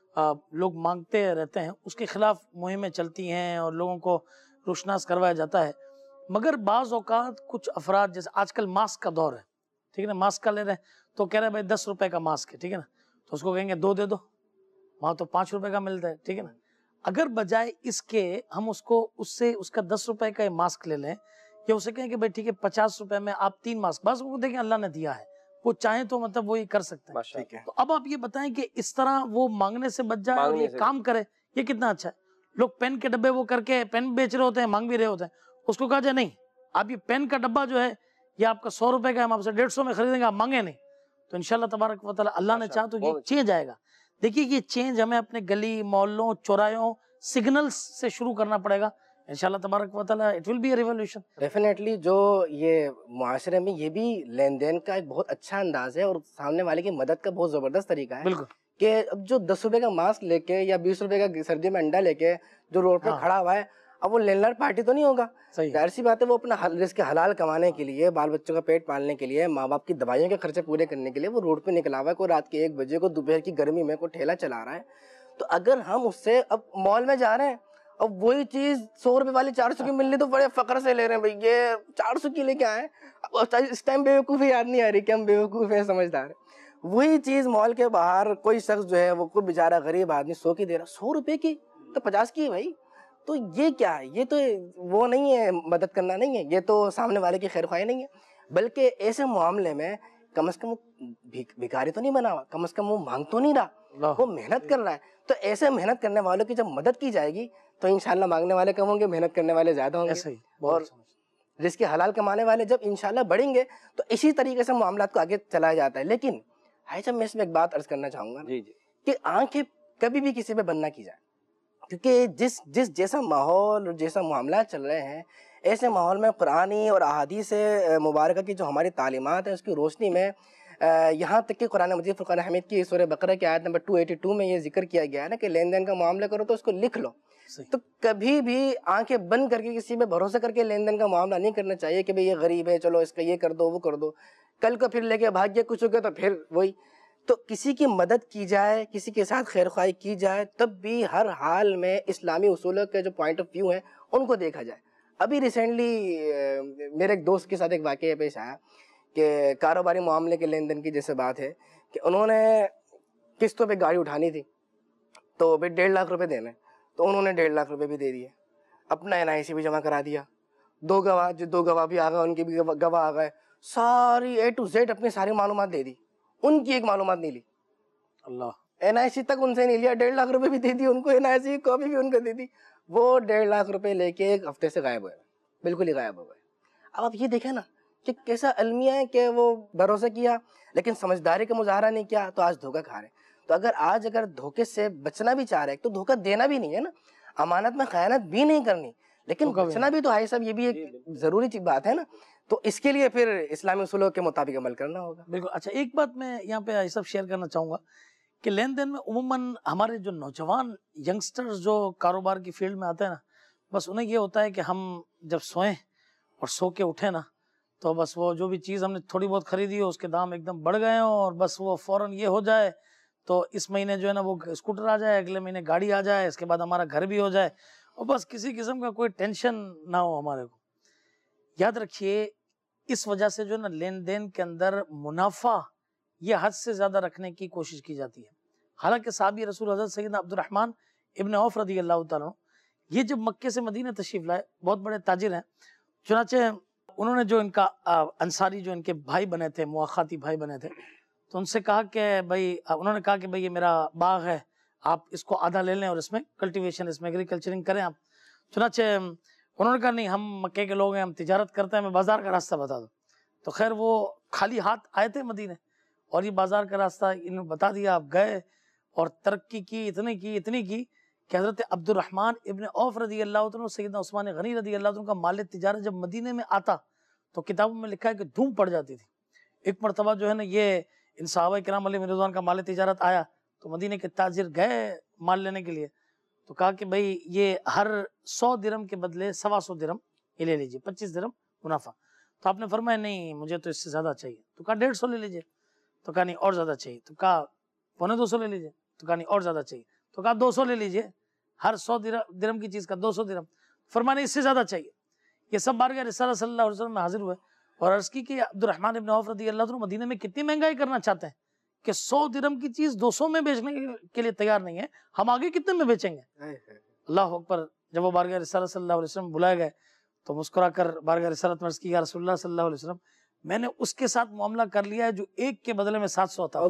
لوگ مانگتے رہتے ہیں اس کے خلاف مہمیں چلتی ہیں اور لوگوں کو روشناس کروایا جاتا ہے، مگر بعض اوقات کچھ افراد جیسے آج کل ماسک کا دور ہے، ٹھیک ہے نا، ماسک کا لے رہے ہیں تو کہہ رہے ہیں بھائی دس روپے کا ماسک ہے، ٹھیک ہے نا، تو اس کو کہیں گے دو دے دو، وہاں تو پانچ روپے کا ملتا ہے، ٹھیک ہے نا۔ اگر بجائے اس کے ہم اس کو اس سے اس کا دس روپے کا ماسک لے لیں یا اسے کہیں کہ بھائی ٹھیک ہے پچاس روپے میں آپ تین ماسک، بس وہ دیکھیں اللہ نے دیا ہے، وہ چاہیں تو مطلب وہی کر سکتے ہیں۔ تو اب آپ یہ بتائیں کہ اس طرح وہ مانگنے سے بچ جائے اور یہ کام کرے، یہ کتنا اچھا ہے۔ لوگ پین کے ڈبے وہ کر کے پین بیچ رہے ہوتے ہیں، مانگ بھی رہے ہوتے ہیں، اس کو کہا جائے نہیں، آپ یہ پین کا ڈبہ جو ہے یہ آپ کا سو روپے کا ہم آپ سے ڈیڑھ سو میں خریدیں گے، آپ مانگے نہیں، تو انشاءاللہ تبارک و تعالیٰ اللہ نے چاہا تو یہ چینج آئے گا۔ دیکھیے یہ چینج ہمیں اپنے گلی محلوں چوراہوں سگنلز سے شروع کرنا پڑے گا، انشاءاللہ تبارک و تعالیٰ it will be a revolution. Definitely جو یہ معاشرے میں یہ بھی لین دین کا ایک بہت اچھا انداز ہے اور سامنے والے کی مدد کا بہت زبردست طریقہ ہے، بالکل، کہ اب جو دس روپے کا ماسک لے کے یا بیس روپے کا سردیوں میں انڈا لے کے جو روڈ پہ کھڑا ہوا ہے، اب وہ لینڈ لارڈ پارٹی تو نہیں ہوگا. ظاہر سی بات ہے وہ اپنا رزق حلال کمانے کے لیے, بال بچوں کا پیٹ پالنے کے لیے, ماں باپ کی دوائیوں کے خرچے پورے کرنے کے لیے وہ روڈ پہ نکلا ہوا ہے, کوئی رات کے ایک بجے کو دوپہر کی گرمی میں کوئی ٹھیلا چلا رہا ہے. تو اگر ہم اس سے اب مال میں جا رہے ہیں, اب وہی چیز سو روپے والی چار سو کی مل رہی تو بڑے فخر سے لے رہے ہیں, بھائی یہ چار سو کی لے کے آئے. اس ٹائم بیوقوفی یاد نہیں آ رہی کہ ہم بیوقوف ہیں, سمجھدار ہیں. وہی چیز مال کے باہر کوئی شخص جو ہے وہ کوئی بیچارہ غریب آدمی سو کی دے رہا, سو روپے کی تو پچاس کی ہے بھائی. تو یہ کیا ہے؟ یہ تو وہ نہیں ہے, مدد کرنا نہیں ہے, یہ تو سامنے والے کی خیر خواہی نہیں ہے. بلکہ ایسے معاملے میں کم از کم وہ بھکاری تو نہیں بنا ہوا, کم از کم وہ مانگ تو نہیں رہا, وہ محنت کر رہا ہے. تو ایسے محنت کرنے والوں کی جب مدد کی جائے گی تو انشاءاللہ مانگنے والے کم ہوں گے, محنت کرنے والے زیادہ ہوں گے, اور رزق حلال کمانے والے جب انشاءاللہ بڑھیں گے تو اسی طریقے سے معاملات کو آگے چلایا جاتا ہے. لیکن بھائی صاحب میں اس میں ایک بات عرض کرنا چاہوں گا کہ آنکھیں کبھی بھی کسی پہ بند نہ کی جائے, کیونکہ جس جس جیسا ماحول اور جیسا معاملات چل رہے ہیں, ایسے ماحول میں قرآنی اور احادیث مبارکہ کی جو ہماری تعلیمات ہیں اس کی روشنی میں یہاں تک کہ قرآن مجید فرقان حمید کی سورہ بقرہ کی آیت نمبر دو سو بانوے میں یہ ذکر کیا گیا ہے نا کہ لین دین کا معاملہ کرو تو اس کو لکھ لو. تو کبھی بھی آنکھیں بند کر کے کسی پہ بھروسہ کر کے لین دین کا معاملہ نہیں کرنا چاہیے کہ بھئی یہ غریب ہے چلو اس کا یہ کر دو وہ کر دو, کل کو پھر لے کے بھاگ گیا کچھ ہو گیا تو پھر وہی. تو کسی کی مدد کی جائے, کسی کے ساتھ خیر خواہی کی جائے, تب بھی ہر حال میں اسلامی اصولوں کے جو پوائنٹ آف ویو ہیں ان کو دیکھا جائے. ابھی ریسنٹلی میرے ایک دوست کے ساتھ ایک واقعہ پیش آیا کہ کاروباری معاملے کے لین دین کی جیسے بات ہے کہ انہوں نے قسطوں پہ گاڑی اٹھانی تھی تو پھر ڈیڑھ لاکھ روپے دینے, تو انہوں نے ڈیڑھ لاکھ روپے بھی دے دیے, اپنا این آئی سی بھی جمع کرا دیا, دو گواہ جو دو گواہ بھی آ گئے ان کے بھی گواہ آ گئے, ساری اے ٹو زیڈ اپنی ساری معلومات دے دی, ان کی ایک معلومات نہیں لی. اللہ, این آئی سی تک ان سے نہیں لیا, ڈیڑھ لاکھ روپے بھی دے دی ان کو, این آئی سی کاپی بھی ان کو دے دی. وہ ڈیڑھ لاکھ روپے لے کے ایک ہفتے سے غائب ہوئے, بالکل ہی غائب ہو گئے. اب آپ یہ دیکھیں نا کہ کیسا المیہ ہے کہ وہ بھروسہ کیا لیکن سمجھداری کا مظاہرہ نہیں کیا تو آج دھوکہ کھا رہے ہیں. تو اگر آج اگر دھوکے سے بچنا بھی چاہ رہے ہیں تو دھوکہ دینا بھی نہیں ہے نا, امانت میں خیانت بھی نہیں کرنی, لیکن بچنا بھی تو بھائی صاحب یہ بھی ایک ضروری بات ہے نا. تو اس کے لیے پھر اسلامی اصولوں کے مطابق عمل کرنا ہوگا. بالکل. اچھا ایک بات میں یہاں پہ یہ سب شیئر کرنا چاہوں گا کہ لین دین میں عموماً ہمارے جو نوجوان ینگسٹرز جو کاروبار کی فیلڈ میں آتے ہیں نا, بس انہیں یہ ہوتا ہے کہ ہم جب سوئیں اور سو کے اٹھیں نا تو بس وہ جو بھی چیز ہم نے تھوڑی بہت خریدی ہو اس کے دام ایک دم بڑھ گئے ہوں اور بس وہ فوراً یہ ہو جائے تو اس مہینے جو ہے نا وہ اسکوٹر آ جائے, اگلے مہینے گاڑی آ جائے, اس کے بعد ہمارا گھر بھی ہو جائے, اور بس کسی قسم کا کوئی ٹینشن نہ ہو ہمارے کو. یاد رکھیے اس وجہ سے جو ہے نا لین دین کے اندر منافع یہ حد سے زیادہ رکھنے کی کوشش کی جاتی ہے. حالانکہ صحابی رسول حضرت سیدنا عبد الرحمن ابن عوف رضی اللہ تعالیٰ عنہ یہ جب مکے سے مدینہ تشریف لائے, بہت بڑے تاجر ہیں, چنانچہ انہوں نے جو ان کا انصاری جو ان کے بھائی بنے تھے, مواخاتی بھائی بنے تھے, تو ان سے کہا کہ بھائی, انہوں نے کہا کہ بھائی یہ میرا باغ ہے, آپ اس کو آدھا لے لیں اور اس میں کلٹیویشن, اس میں ایگریکلچرنگ کریں آپ. چنانچہ انہوں نے کہا نہیں ہم مکے کے لوگ ہیں, ہم تجارت کرتے ہیں, ہمیں بازار کا راستہ بتا دو. تو خیر وہ خالی ہاتھ آئے تھے مدینے اور یہ بازار کا راستہ انہوں نے بتا دیا, آپ گئے اور ترقی کی اتنی کی اتنی کی کہ حضرت عبد الرحمن ابن عوف رضی اللہ عنہ, سیدنا عثمان غنی رضی اللہ عنہ کا مال تجارت جب مدینے میں آتا تو کتابوں میں لکھا ہے کہ دھوم پڑ جاتی تھی. ایک مرتبہ جو ہے نا یہ ان صحابہ کرام علیہ رضوان کا مال تجارت آیا تو مدینے کے تاجر گئے مال لینے کے لیے, تو کہا کہ بھائی یہ ہر سو درم کے بدلے سوا سو درم یہ لے لیجیے, پچیس درم منافع. تو آپ نے فرمایا نہیں مجھے تو اس سے زیادہ چاہیے. تو کہا ڈیڑھ سو لے لیجیے. تو کہا نہیں اور زیادہ چاہیے. تو کہا پونے دو سو لے لیجیے. تو کہا نہیں اور زیادہ چاہیے. تو کہا دو سو لے لیجیے, ہر سو درم کی چیز کا دو سو درم. فرمایا نہیں اس سے زیادہ چاہیے. یہ سب بارگاہ رسالہ صلی اللہ علیہ وسلم میں حاضر ہوئے اور عرض کی کہ عبد الرحمن ابن عوف رضی اللہ عنہ مدینہ میں کتنی مہنگائی کرنا چاہتے ہیں کہ سو درم کی چیز دو سو میں بیچنے کے لیے تیار نہیں ہے, ہم آگے کتنے میں بیچیں گے. اللہ اکبر. جب وہ بارگاہ رسالہ صلی اللہ علیہ وسلم بلائے گئے تو مسکرا کر بارگاہ رسالت میں عرض کی یا رسول اللہ صلی اللہ علیہ وسلم میں نے اس کے ساتھ معاملہ کر لیا ہے جو ایک کے بدلے میں سات سو ہوتا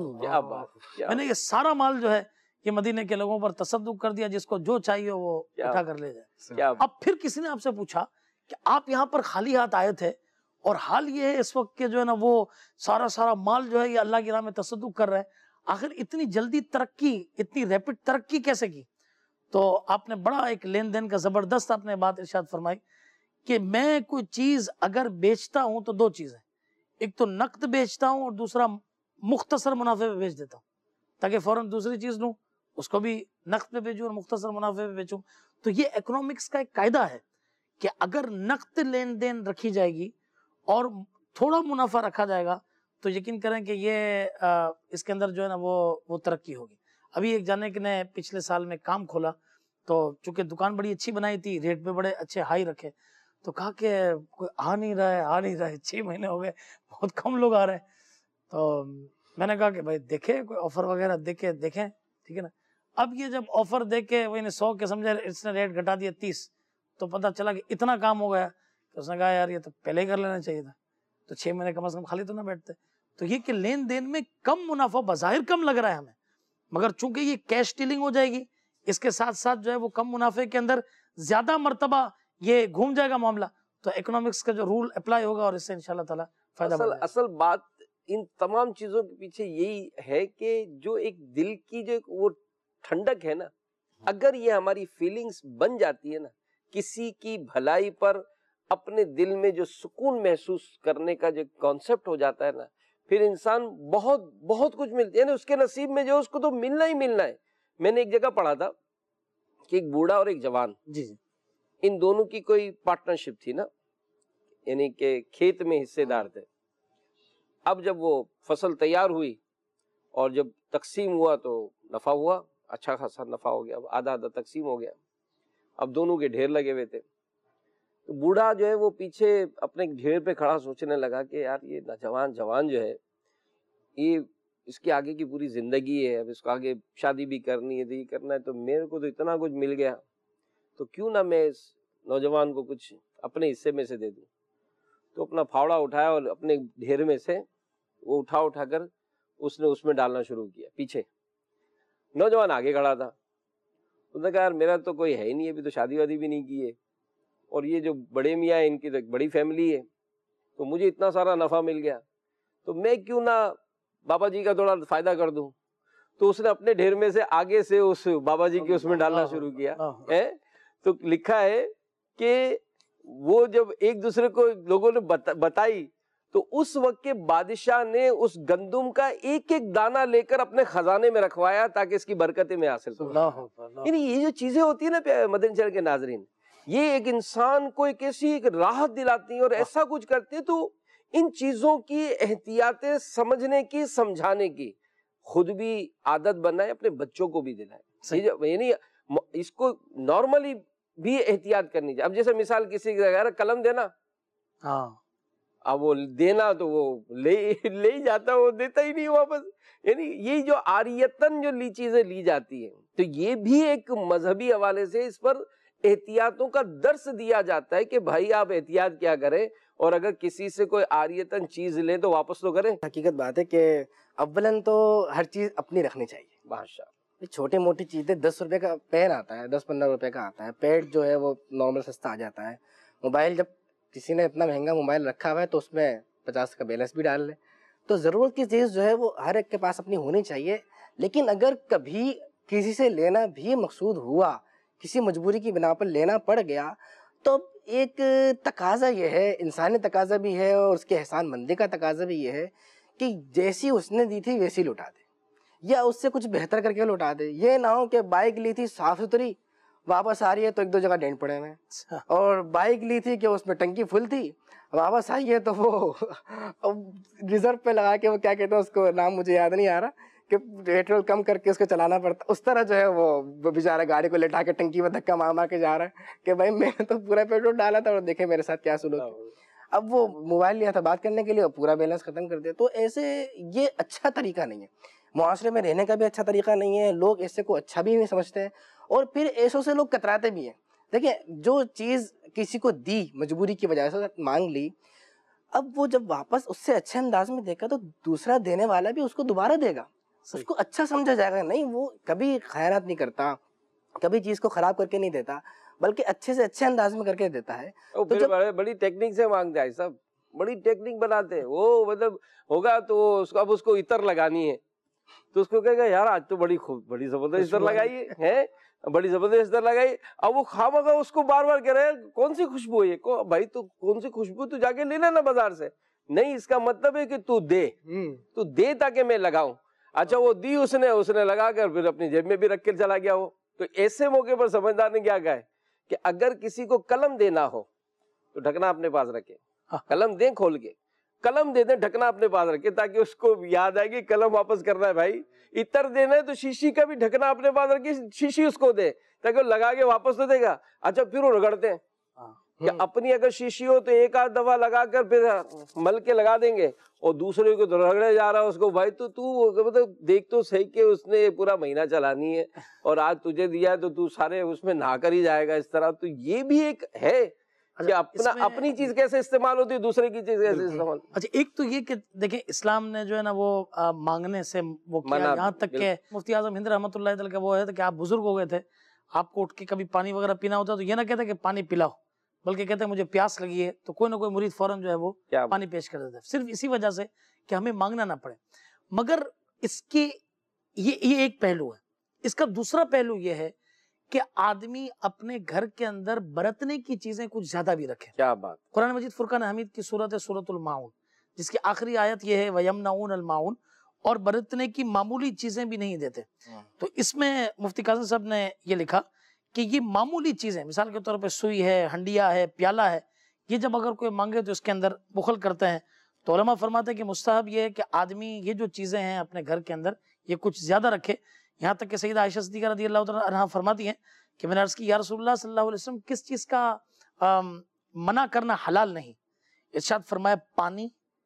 ہے. میں نے یہ سارا مال جو ہے یہ مدینے کے لوگوں پر تصدق کر دیا, جس کو جو چاہیے وہ اٹھا کر لے جائے. اب پھر کسی نے آپ سے پوچھا کہ آپ یہاں پر خالی ہاتھ آئے تھے اور حال یہ ہے اس وقت کے جو ہے نا وہ سارا سارا مال جو ہے یہ اللہ کی راہ میں تصدق کر رہے ہیں, آخر اتنی جلدی ترقی, اتنی ریپڈ ترقی کیسے کی؟ تو آپ نے بڑا ایک لین دین کا زبردست آپ نے بات ارشاد فرمائی کہ میں کوئی چیز اگر بیچتا ہوں تو دو چیزیں, ایک تو نقد بیچتا ہوں اور دوسرا مختصر منافع پہ بیچ دیتا ہوں تاکہ فوراً دوسری چیز لوں, اس کو بھی نقد پہ بیچوں اور مختصر منافع پہ بیچوں. تو یہ اکنامکس کا ایک قاعدہ ہے کہ اگر نقد لین دین رکھی جائے گی اور تھوڑا منافع رکھا جائے گا تو یقین کریں کہ یہ اس کے اندر جو ہے نا وہ وہ ترقی ہوگی. ابھی ایک جانے کے نے پچھلے سال میں کام کھولا تو چونکہ دکان بڑی اچھی بنائی تھی, ریٹ بھی بڑے اچھے ہائی رکھے, تو کہا کہ کوئی آ نہیں رہا ہے آ نہیں رہا ہے چھ مہینے ہو گئے, بہت کم لوگ آ رہے ہیں. تو میں نے کہا کہ بھائی دیکھیں کوئی آفر وغیرہ دیکھے دیکھیں ٹھیک ہے نا. اب یہ جب آفر دیکھ کے وہ سو کے سمجھے اس نے ریٹ گھٹا دیا تیس, تو پتہ چلا کہ اتنا کام ہو گیا کہ اس نے کہا یار یہ تو پہلے ہی کر لینا چاہیے تھا, تو چھ مہینے کم از کم خالی تو نہ بیٹھتے. تو یہ کہ لین دین میں کم منافع بظاہر کم لگ رہا ہے ہمیں, مگر چونکہ یہ کیش ڈیلنگ ہو جائے گی, اس کے ساتھ ساتھ جو ہے وہ کم منافع کے اندر زیادہ مرتبہ یہ گھوم جائے گا معاملہ, تو اکنامکس کا جو رول اپلائی ہوگا اور اس سے انشاءاللہ تعالی فائدہ اصل, بڑھے. اصل بات ان تمام چیزوں کے پیچھے یہی ہے کہ جو ایک دل کی جو وہ ٹھنڈک ہے نا, اگر یہ ہماری فیلنگز بن جاتی ہے نا, کسی کی بھلائی پر اپنے دل میں جو سکون محسوس کرنے کا جو کانسیپٹ ہو جاتا ہے نا, پھر انسان بہت بہت کچھ ملتی ہے نا اس کے نصیب میں, جو اس کو تو ملنا ہی ملنا ہے. میں نے ایک جگہ پڑھا تھا کہ ایک بوڑھا اور ایک جوان, جی جی ان دونوں کی کوئی پارٹنرشپ تھی نا, یعنی کہ کھیت میں حصے دار تھے. اب جب وہ فصل تیار ہوئی اور جب تقسیم ہوا تو نفع ہوا, اچھا خاصا نفع ہو گیا, آدھا آدھا تقسیم ہو گیا. اب دونوں کے ڈھیر لگے ہوئے تھے, تو بوڑھا جو ہے وہ پیچھے اپنے ڈھیر پہ کھڑا سوچنے لگا کہ یار یہ نوجوان جوان جو ہے یہ اس کی آگے کی پوری زندگی ہے, اب اس کو آگے شادی بھی کرنی ہے, یہ کرنا ہے, تو میرے کو تو اتنا کچھ مل گیا, تو کیوں نہ میں اس نوجوان کو کچھ اپنے حصے میں سے دے دوں. تو اپنا پھاوڑا اٹھایا اور اپنے ڈھیر میں سے وہ اٹھا اٹھا کر اس نے اس میں ڈالنا شروع کیا. پیچھے نوجوان آگے کھڑا تھا, اس نے کہا یار میرا تو کوئی ہے ہی نہیں, ابھی تو شادی وادی بھی نہیں کی ہے, اور یہ جو بڑے میاں ہیں ان کی تو ایک بڑی فیملی ہے, تو مجھے اتنا سارا نفع مل گیا, تو میں کیوں نہ بابا جی کا تھوڑا فائدہ کر دوں. تو اس نے اپنے ڈھیر میں سے آگے سے اس بابا جی کے اس میں ڈالنا شروع کیا. تو لکھا ہے کہ وہ جب ایک دوسرے کو لوگوں نے بتائی تو اس وقت کے بادشاہ نے اس گندم کا ایک ایک دانہ لے کر اپنے خزانے میں رکھوایا تاکہ اس کی برکتیں میں حاصل کروں. یعنی یہ جو چیزیں ہوتی ہیں نا مدنی چینل کے ناظرین, یہ ایک انسان کو ایک ایسی ایک راحت دلاتی ہیں اور ایسا کچھ کرتے ہیں. تو ان چیزوں کی احتیاطیں سمجھنے کی, سمجھانے کی خود بھی عادت بنائے, اپنے بچوں کو بھی دلائے. یعنی اس کو نارملی بھی احتیاط کرنی چاہیے. اب جیسے مثال کسی کا قلم دینا, ہاں اب وہ دینا تو وہ لے لے ہی جاتا, وہ دیتا ہی نہیں واپس. یعنی یہ جو عاریتاً جو لی چیزیں لی جاتی ہیں, تو یہ بھی ایک مذہبی حوالے سے اس پر احتیاطوں کا درس دیا جاتا ہے کہ بھائی آپ احتیاط کیا کریں, اور اگر کسی سے کوئی عاریتاً چیز لیں تو واپس تو کریں. حقیقت بات ہے کہ اولاً تو ہر چیز اپنی رکھنی چاہیے. بادشاہ چھوٹی موٹی چیزیں, دس روپے کا پین آتا ہے, دس پندرہ روپے کا آتا ہے, پیڈ جو ہے وہ نارمل سستا آ جاتا ہے. موبائل جب کسی نے اتنا مہنگا موبائل رکھا ہوا ہے تو اس میں پچاس کا بیلنس بھی ڈال لے. تو ضرورت کی چیز جو ہے وہ ہر ایک کے پاس اپنی ہونی چاہیے. لیکن اگر کبھی کسی سے لینا بھی مقصود ہوا, کسی مجبوری کی بنا پر لینا پڑ گیا, تو ایک تقاضا یہ ہے, انسانی تقاضا بھی ہے اور اس کے احسان مندی کا تقاضا بھی یہ ہے کہ جیسی اس نے دی تھی ویسی لوٹا دے, یا اس سے کچھ بہتر کر کے لوٹا دے. یہ نہ ہو کہ بائک لی تھی صاف ستھری, واپس آ رہی ہے تو ایک دو جگہ ڈینٹ پڑے ہوئے, اور بائک لی تھی کہ اس میں ٹنکی فل تھی, واپس آئی ہے تو وہ ریزرو پہ لگا کے, وہ کیا کہتے ہیں اس کو, نام مجھے یاد نہیں آ رہا, کہ پیٹرول کم کر کے اس کو چلانا پڑتا. اس طرح جو ہے وہ بیچارہ گاڑی کو لٹا کے ٹنکی میں دھکا مار مار کے جا رہا ہے کہ بھائی میں نے تو پورا پیٹرول ڈالا تھا اور دیکھیں میرے ساتھ کیا سلوک ہے. اب وہ موبائل لیا تھا بات کرنے کے لیے اور پورا بیلنس ختم کر دیا. تو ایسے یہ اچھا طریقہ نہیں ہے, معاشرے میں رہنے کا بھی اچھا طریقہ نہیں ہے. لوگ ایسے کو اچھا بھی نہیں سمجھتے ہیں, اور پھر ایسوں سے لوگ کتراتے بھی ہیں. دیکھیں, جو چیز کسی کو دی مجبوری کی وجہ سے مانگ لی, اب وہ جب واپس اس سے اچھے انداز میں دیکھا تو دوسرا دینے والا بھی اس کو دوبارہ دے گا, اس کو اچھا سمجھا جائے گا. نہیں, وہ کبھی خیانت نہیں کرتا, کبھی چیز کو خراب کر کے نہیں دیتا, بلکہ اچھے سے اچھے انداز میں کر کے دیتا ہے. تو جب بڑی ٹیکنیک سے مانگتا ہے, سب بڑی ٹیکنیک بناتے ہیں. وہ مطلب ہوگا تو اس کو, اب اس کو عطر لگانی ہے تو اس کو کہے گا یار آج تو بڑی خوب بڑی زبردست عطر لگائی ہے, بڑی زبردست عطر لگائی. اب وہ خواہ اس کو بار بار کہہ رہے ہیں کون سی خوشبو ہے, بھائی تو کون سی خوشبو, تو جا کے لے لینا بازار سے. نہیں, اس کا مطلب ہے کہ تو دے, تو دے تاکہ میں لگاؤں. اچھا وہ دی اس نے, اس نے لگا کر پھر اپنی جیب میں بھی رکھ کے چلا گیا. وہ تو ایسے موقع پر سمجھدار نے کیا کہا ہے کہ اگر کسی کو قلم دینا ہو تو ڈھکنا اپنے پاس رکھے, قلم دیں کھول کے, قلم دے دیں ڈھکنا اپنے پاس رکھے تاکہ اس کو یاد آئے کہ قلم واپس کرنا ہے بھائی. عطر دینا ہے تو شیشی کا بھی ڈھکنا اپنے پاس رکھے, شیشی اس کو دے تاکہ وہ لگا کے واپس تو دے گا. اچھا پھر وہ رگڑتے ہیں کہ اپنی اگر شیشی ہو تو ایک آدھ دفعہ لگا کر پھر مل کے لگا دیں گے, اور دوسرے کو رگڑے جا رہا ہے اس کو, بھائی تو تو مطلب دیکھ تو صحیح کہ اس نے پورا مہینہ چلانی ہے اور آج تجھے دیا ہے تو تو سارے اس میں نہا کر ہی جائے گا اس طرح. تو یہ بھی ایک ہے کہ اپنا اپنی چیز کیسے استعمال ہوتی ہے, دوسرے کی چیز کیسے استعمال. اچھا ایک تو یہ کہ دیکھیں اسلام نے جو ہے نا وہ مانگنے سے وہ کیا, یہاں تک کہ مفتی اعظم ہند رحمۃ اللہ تعالی کا وہ ہے کہ آپ بزرگ ہو گئے تھے, آپ کو اٹھ کے کبھی پانی وغیرہ پینا ہوتا تو یہ نہ کہتے کہ پانی پلاؤ, بلکہ کہتے ہیں مجھے پیاس لگی ہے, تو کوئی نہ کوئی مرید فوراً جو ہے وہ پانی پیش کر دیتا ہے, صرف اسی وجہ سے کہ ہمیں مانگنا نہ پڑے. مگر اس کے یہ یہ ایک پہلو ہے. اس کا دوسرا پہلو یہ ہے کہ آدمی اپنے گھر کے اندر برتنے کی چیزیں کچھ زیادہ بھی رکھے. کیا بات. قرآن مجید فرقان حمید کی صورت ہے سورۃ الماعون, جس کی آخری آیت یہ ہے وَيَمْنَعُونَ الْمَاعُونَ, اور برتنے کی معمولی چیزیں بھی نہیں دیتے. تو اس میں مفتی کاظم صاحب نے یہ لکھا کہ یہ معمولی چیزیں, مثال کے طور پہ سوئی ہے, ہنڈیا ہے, پیالہ ہے, یہ جب اگر کوئی مانگے تو اس کے اندر بخل کرتے ہیں. تو علماء فرماتے ہیں کہ مستحب یہ ہے کہ آدمی یہ جو چیزیں ہیں اپنے گھر کے اندر یہ کچھ زیادہ رکھے. یہاں تک کہ سیدہ عائشہ صدیقہ رضی اللہ تعالیٰ عنہا فرماتی ہیں کہ میں نے عرض کی یا رسول اللہ صلی اللہ علیہ وسلم کس چیز کا منع کرنا حلال نہیں؟ ارشاد فرمایا پانی,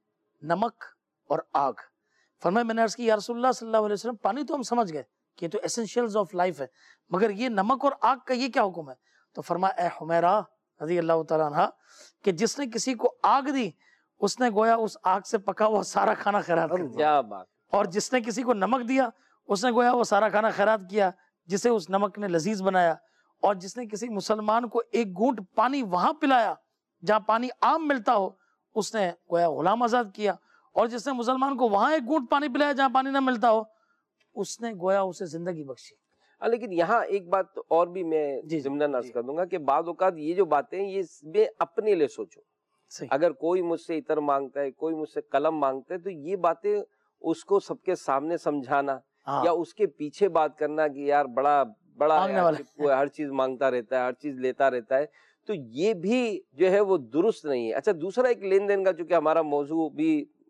نمک اور آگ. فرمایا میں نے عرض کی یا رسول اللہ صلی اللہ علیہ وسلم پانی تو ہم سمجھ گئے کہ یہ تو ایسنشیلز آف لائف ہے, مگر یہ نمک اور آگ کا یہ کیا حکم ہے؟ تو فرمایا اے حمیرہ رضی اللہ تعالیٰ عنہ کہ جس نے کسی کو آگ دی اس نے گویا اس آگ سے پکا ہوا سارا کھانا خیرات کر دیا. کیا بات. اور جس نے کسی کو نمک دیا اس نے گویا وہ سارا کھانا خیرات کیا جسے اس نمک نے لذیذ بنایا. اور جس نے کسی مسلمان کو ایک گھونٹ پانی وہاں پلایا جہاں پانی عام ملتا ہو اس نے گویا غلام آزاد کیا. اور جس نے مسلمان کو وہاں ایک گھونٹ پانی پلایا جہاں پانی نہ ملتا ہو اس نے گویا اسے زندگی بخشی. لیکن یہاں ایک بات اور بھی میں ضمناً عرض کر دوں گا کہ بعض اوقات یہ جو باتیں یہ میں اپنے لیے سوچوں. اگر کوئی مجھ سے عطر مانگتا ہے, کوئی مجھ سے قلم مانگتا ہے, تو یہ باتیں اس کو سب کے سامنے سمجھانا یا اس کے پیچھے بات کرنا کہ یار بڑا بڑا ہر چیز مانگتا رہتا ہے, ہر چیز لیتا رہتا ہے, تو یہ بھی جو ہے وہ درست نہیں ہے. اچھا دوسرا ایک لین دین کا, چونکہ ہمارا موضوع بھی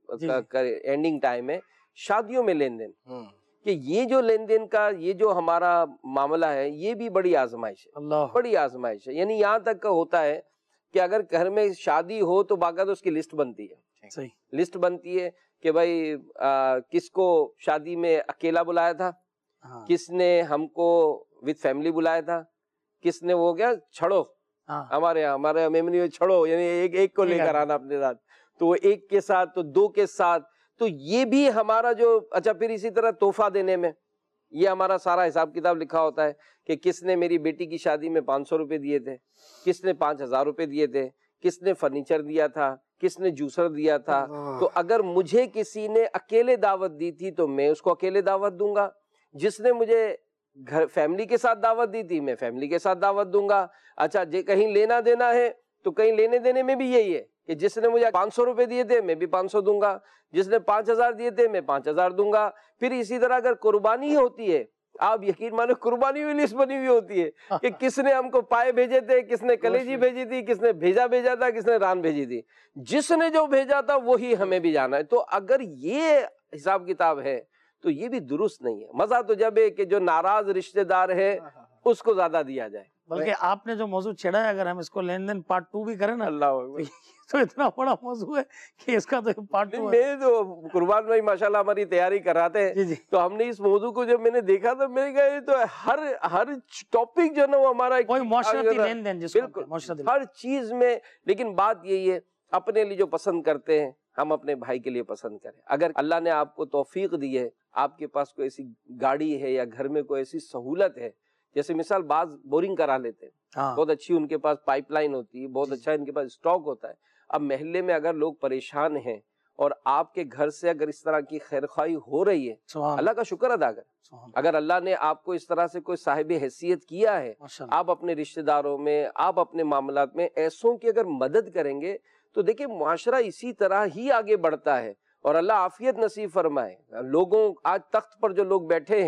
اینڈنگ ٹائم ہے, شادیوں میں لین دین, کہ یہ جو لین دین کا یہ جو ہمارا معاملہ ہے یہ بھی بڑی آزمائش ہے, بڑی آزمائش ہے. یعنی یہاں تک ہوتا ہے کہ اگر گھر میں شادی ہو تو باقاعدہ اس کی لسٹ بنتی ہے, لسٹ بنتی ہے کہ بھائی کس کو شادی میں اکیلا بلایا تھا, کس نے ہم کو وتھ فیملی بلایا تھا, کس نے وہ کیا چھڑو ہمارے یہاں ہمارے میمنی میں چھڑو یعنی ایک ایک کو لے کر آنا اپنے ساتھ, تو وہ ایک کے ساتھ تو دو کے ساتھ. تو یہ بھی ہمارا جو اچھا پھر اسی طرح تحفہ دینے میں یہ ہمارا سارا حساب کتاب لکھا ہوتا ہے کہ کس نے میری بیٹی کی شادی میں پانچ سو روپے دیے تھے, کس نے پانچ ہزار روپے دیے تھے, کس نے فرنیچر دیا تھا, کس نے جوسر دیا تھا. تو اگر مجھے کسی نے اکیلے دعوت دی تھی تو میں اس کو اکیلے دعوت دوں گا, جس نے مجھے گھر فیملی کے ساتھ دعوت دی تھی میں فیملی کے ساتھ دعوت دوں گا. اچھا کہیں لینا دینا ہے تو کہیں لینے دینے میں بھی یہی ہے کہ جس نے مجھے پانچ سو روپے دیے تھے میں بھی پانچ سو دوں گا, جس نے پانچ ہزار دیے تھے میں پانچ ہزار دوں گا. پھر اسی طرح اگر قربانی ہوتی ہے, آپ یقین مانو قربانی ہوئی لسٹ بنی ہوئی ہوتی ہے کہ کس نے ہم کو پائے بھیجے تھے, کس نے کلیجی بھیجی تھی, کس نے بھیجا بھیجا تھا, کس نے ران بھیجی تھی, جس نے جو بھیجا تھا وہی ہمیں بھی جانا ہے. تو اگر یہ حساب کتاب ہے تو یہ بھی درست نہیں ہے. مزہ تو جب ہے کہ جو ناراض رشتہ دار ہے اس کو زیادہ دیا جائے. بلکہ آپ نے جو موضوع چھیڑا ہے اگر ہم اس کو لین دین پارٹ ٹو بھی کریں نا, اللہ تو اتنا بڑا موضوع ہے کہ اس کا تو پارٹ ٹو ہے. میں تو قربان بھائی ماشاءاللہ ہماری تیاری کراتے ہیں تو ہم نے اس موضوع کو جب میں نے دیکھا تو میں نے کہا یہ تو ہر ہر ٹاپک جو ہے نا وہ ہمارا معاشرتی لین دین جس کو بالکل ہر چیز میں. لیکن بات یہی ہے اپنے لیے جو پسند کرتے ہیں ہم اپنے بھائی کے لیے پسند کریں. اگر اللہ نے آپ کو توفیق دی ہے, آپ کے پاس کوئی ایسی گاڑی ہے یا گھر میں کوئی ایسی سہولت ہے, جیسے مثال بعض بورنگ کرا لیتے ہیں, بہت اچھی ان کے پاس پائپ لائن ہوتی ہے, بہت اچھا ان کے پاس اسٹاک ہوتا ہے. اب محلے میں اگر لوگ پریشان ہیں اور آپ کے گھر سے اگر اس طرح کی خیرخواہی ہو رہی ہے, اللہ کا شکر ادا کریں. اگر اللہ نے آپ کو اس طرح سے کوئی صاحب حیثیت کیا ہے, آپ اپنے رشتہ داروں میں, آپ اپنے معاملات میں ایسوں کی اگر مدد کریں گے تو دیکھیں معاشرہ اسی طرح ہی آگے بڑھتا ہے اور اللہ عافیت نصیب فرمائے. لوگوں آج تخت پر جو لوگ بیٹھے ہیں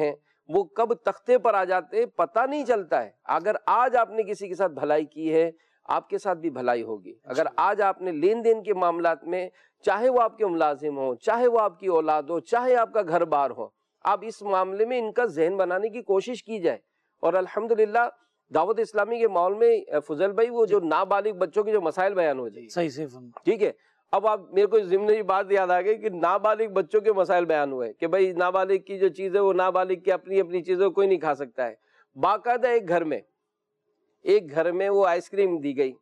وہ کب تختے پر آ جاتے پتہ نہیں چلتا ہے. اگر آج آپ نے کسی کے ساتھ بھلائی کی ہے آپ کے ساتھ بھی بھلائی ہوگی. اگر آج آپ نے لین دین کے معاملات میں، چاہے وہ آپ کے ملازم ہوں، چاہے وہ آپ کی اولاد ہو، چاہے آپ کا گھر بار ہو، آپ اس معاملے میں ان کا ذہن بنانے کی کوشش کی جائے. اور الحمدللہ دعوت اسلامی کے ماحول میں فضل بھائی وہ جو نابالغ بچوں کے جو مسائل بیان ہو جائے، صحیح صحیح فرمایا. ٹھیک ہے. اب آپ میرے کو ضمنی بات یاد آ گئی کہ نابالغ بچوں کے مسائل بیان ہوئے کہ بھائی نابالغ کی جو چیز ہے وہ نابالغ کی اپنی اپنی چیزیں کوئی نہیں کھا سکتا ہے. باقاعدہ ایک گھر میں ایک گھر میں وہ آئس کریم دی گئی.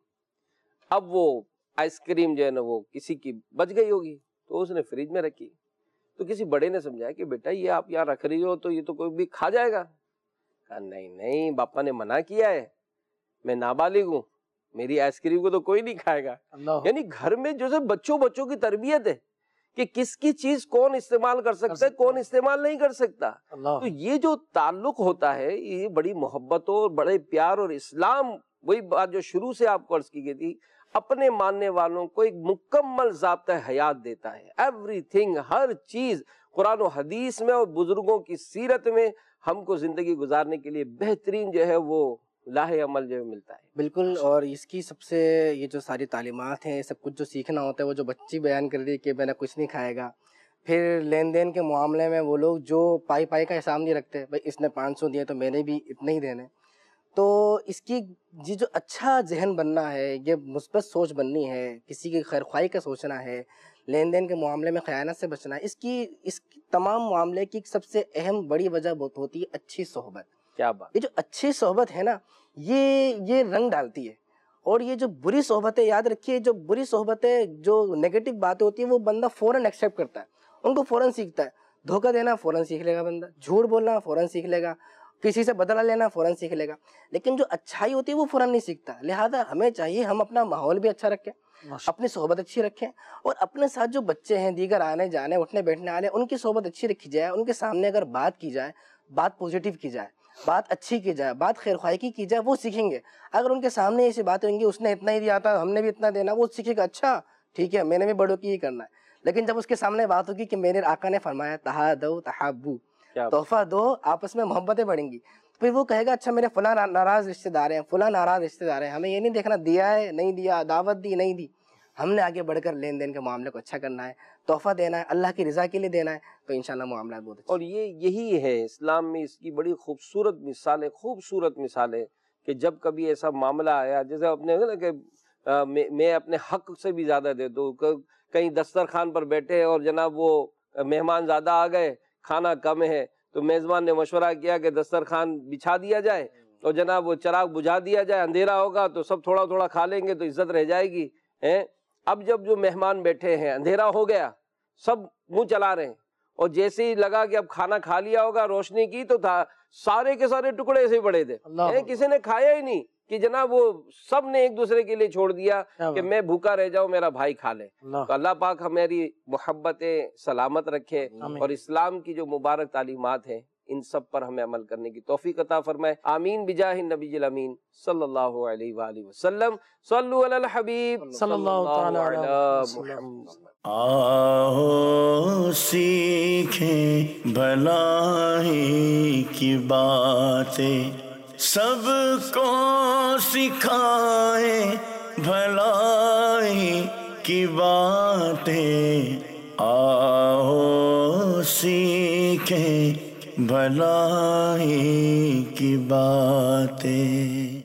اب وہ آئس کریم جو ہے نا وہ کسی کی بچ گئی ہوگی تو اس نے فریج میں رکھی. تو کسی بڑے نے سمجھایا کہ بیٹا یہ آپ یہاں رکھ رہی ہو تو یہ تو کوئی بھی کھا جائے گا. کہا نہیں نہیں باپا نے منع کیا ہے، میں نابالغ ہوں، میری آئس کریم کو تو کوئی نہیں کھائے گا. یعنی گھر میں جو ہے بچوں بچوں کی تربیت ہے کہ کس کی چیز کون استعمال کر سکتا ہے کون استعمال نہیں کر سکتا. تو یہ جو تعلق ہوتا ہے یہ بڑی محبت اور بڑے پیار، اور اسلام وہی بات جو شروع سے آپ کو عرض کی گئی تھی، اپنے ماننے والوں کو ایک مکمل ضابطہ حیات دیتا ہے. ایوری تھنگ، ہر چیز قرآن و حدیث میں اور بزرگوں کی سیرت میں ہم کو زندگی گزارنے کے لیے بہترین جو ہے وہ لاہ عمل جو ملتا ہے. بالکل. اور اس کی سب سے یہ جو ساری تعلیمات ہیں، سب کچھ جو سیکھنا ہوتا ہے، وہ جو بچی بیان کر دی کہ میں نے کچھ نہیں کھائے گا. پھر لین دین کے معاملے میں وہ لوگ جو پائی پائی کا حساب نہیں رکھتے، بھائی اس نے پانچ سو دیے تو میں نے بھی اتنے ہی دینے. تو اس کی یہ جو اچھا ذہن بننا ہے، یہ مثبت سوچ بننی ہے، کسی کی خیر خواہی کا سوچنا ہے، لین دین کے معاملے میں خیانت سے بچنا ہے، اس کی اس تمام معاملے کی سب سے اہم بڑی وجہ بہت ہوتی ہے اچھی صحبت. کیا بات. یہ جو اچھی صحبت ہے نا یہ یہ رنگ ڈالتی ہے. اور یہ جو بری صحبتیں، یاد رکھیے جو بری صحبتیں جو نیگیٹو باتیں ہوتی ہیں وہ بندہ فوراً ایکسیپٹ کرتا ہے، ان کو فوراً سیکھتا ہے. دھوکہ دینا فوراً سیکھ لے گا بندہ، جھوٹ بولنا فوراً سیکھ لے گا، کسی سے بدلہ لینا فوراً سیکھ لے گا. لیکن جو اچھائی ہوتی ہے وہ فوراً نہیں سیکھتا. لہٰذا ہمیں چاہیے ہم اپنا ماحول بھی اچھا رکھیں، اپنی صحبت اچھی رکھیں، اور اپنے ساتھ جو بچے ہیں، دیگر آنے جانے اٹھنے بیٹھنے والے، ان کی صحبت اچھی رکھی جائے. ان کے سامنے اگر بات کی جائے، بات پازیٹیو کی جائے، بات اچھی کی جائے، بات خیر خواہی کی کی جائے، وہ سیکھیں گے. اگر ان کے سامنے ایسی باتیں ہوں گی اس نے اتنا ہی دیا تھا ہم نے بھی اتنا دینا، وہ سیکھے گا اچھا ٹھیک ہے میں نے بھی بڑوں کی ہی کرنا ہے. لیکن جب اس کے سامنے بات ہوگی کہ میرے آقا نے فرمایا تہادو تحابو، تحفہ دو آپس میں محبتیں بڑھیں گی، پھر وہ کہے گا اچھا میرے فلاں ناراض رشتے دار ہیں، فلاں ناراض رشتے دار ہیں، ہمیں یہ نہیں دیکھنا دیا ہے نہیں دیا، دعوت دی نہیں دی، ہم نے آگے بڑھ کر لین دین کے معاملے کو اچھا کرنا ہے، تحفہ دینا ہے، اللہ کی رضا کے لیے دینا ہے، تو انشاءاللہ معاملات بہت اچھا. اور یہ یہی ہے اسلام میں اس کی بڑی خوبصورت مثال ہے، خوبصورت مثال ہے کہ جب کبھی ایسا معاملہ آیا جیسے اپنے نا کہ میں اپنے حق سے بھی زیادہ دے دوں، کہیں دسترخوان پر بیٹھے اور جناب وہ مہمان زیادہ آ گئے، کھانا کم ہے، تو میزبان نے مشورہ کیا کہ دسترخوان بچھا دیا جائے اور جناب وہ چراغ بجھا دیا جائے، اندھیرا ہوگا تو سب تھوڑا تھوڑا کھا لیں گے تو عزت رہ جائے گی. اب جب جو مہمان بیٹھے ہیں اندھیرا ہو گیا، سب منہ چلا رہے ہیں، اور جیسے ہی لگا کہ اب کھانا کھا لیا ہوگا، روشنی کی تو تھا سارے کے سارے ٹکڑے ایسے ہی پڑے تھے، کسی نے کھایا ہی نہیں کہ جناب وہ سب نے ایک دوسرے کے لیے چھوڑ دیا کہ میں بھوکا رہ جاؤں میرا بھائی کھا لے. تو اللہ پاک ہماری محبتیں سلامت رکھے اور اسلام کی جو مبارک تعلیمات ہیں ان سب پر ہمیں عمل کرنے کی توفیق عطا فرمائے. آمین بجاہ النبی الامین صلی اللہ علیہ وآلہ وسلم. صلو علی الحبیب صلی اللہ علی تعالی محمد. آؤ سیکھیں بھلائی کی باتیں، سب کو سکھائیں بھلائی کی باتیں. آؤ سیکھیں بھلائی کی باتیں.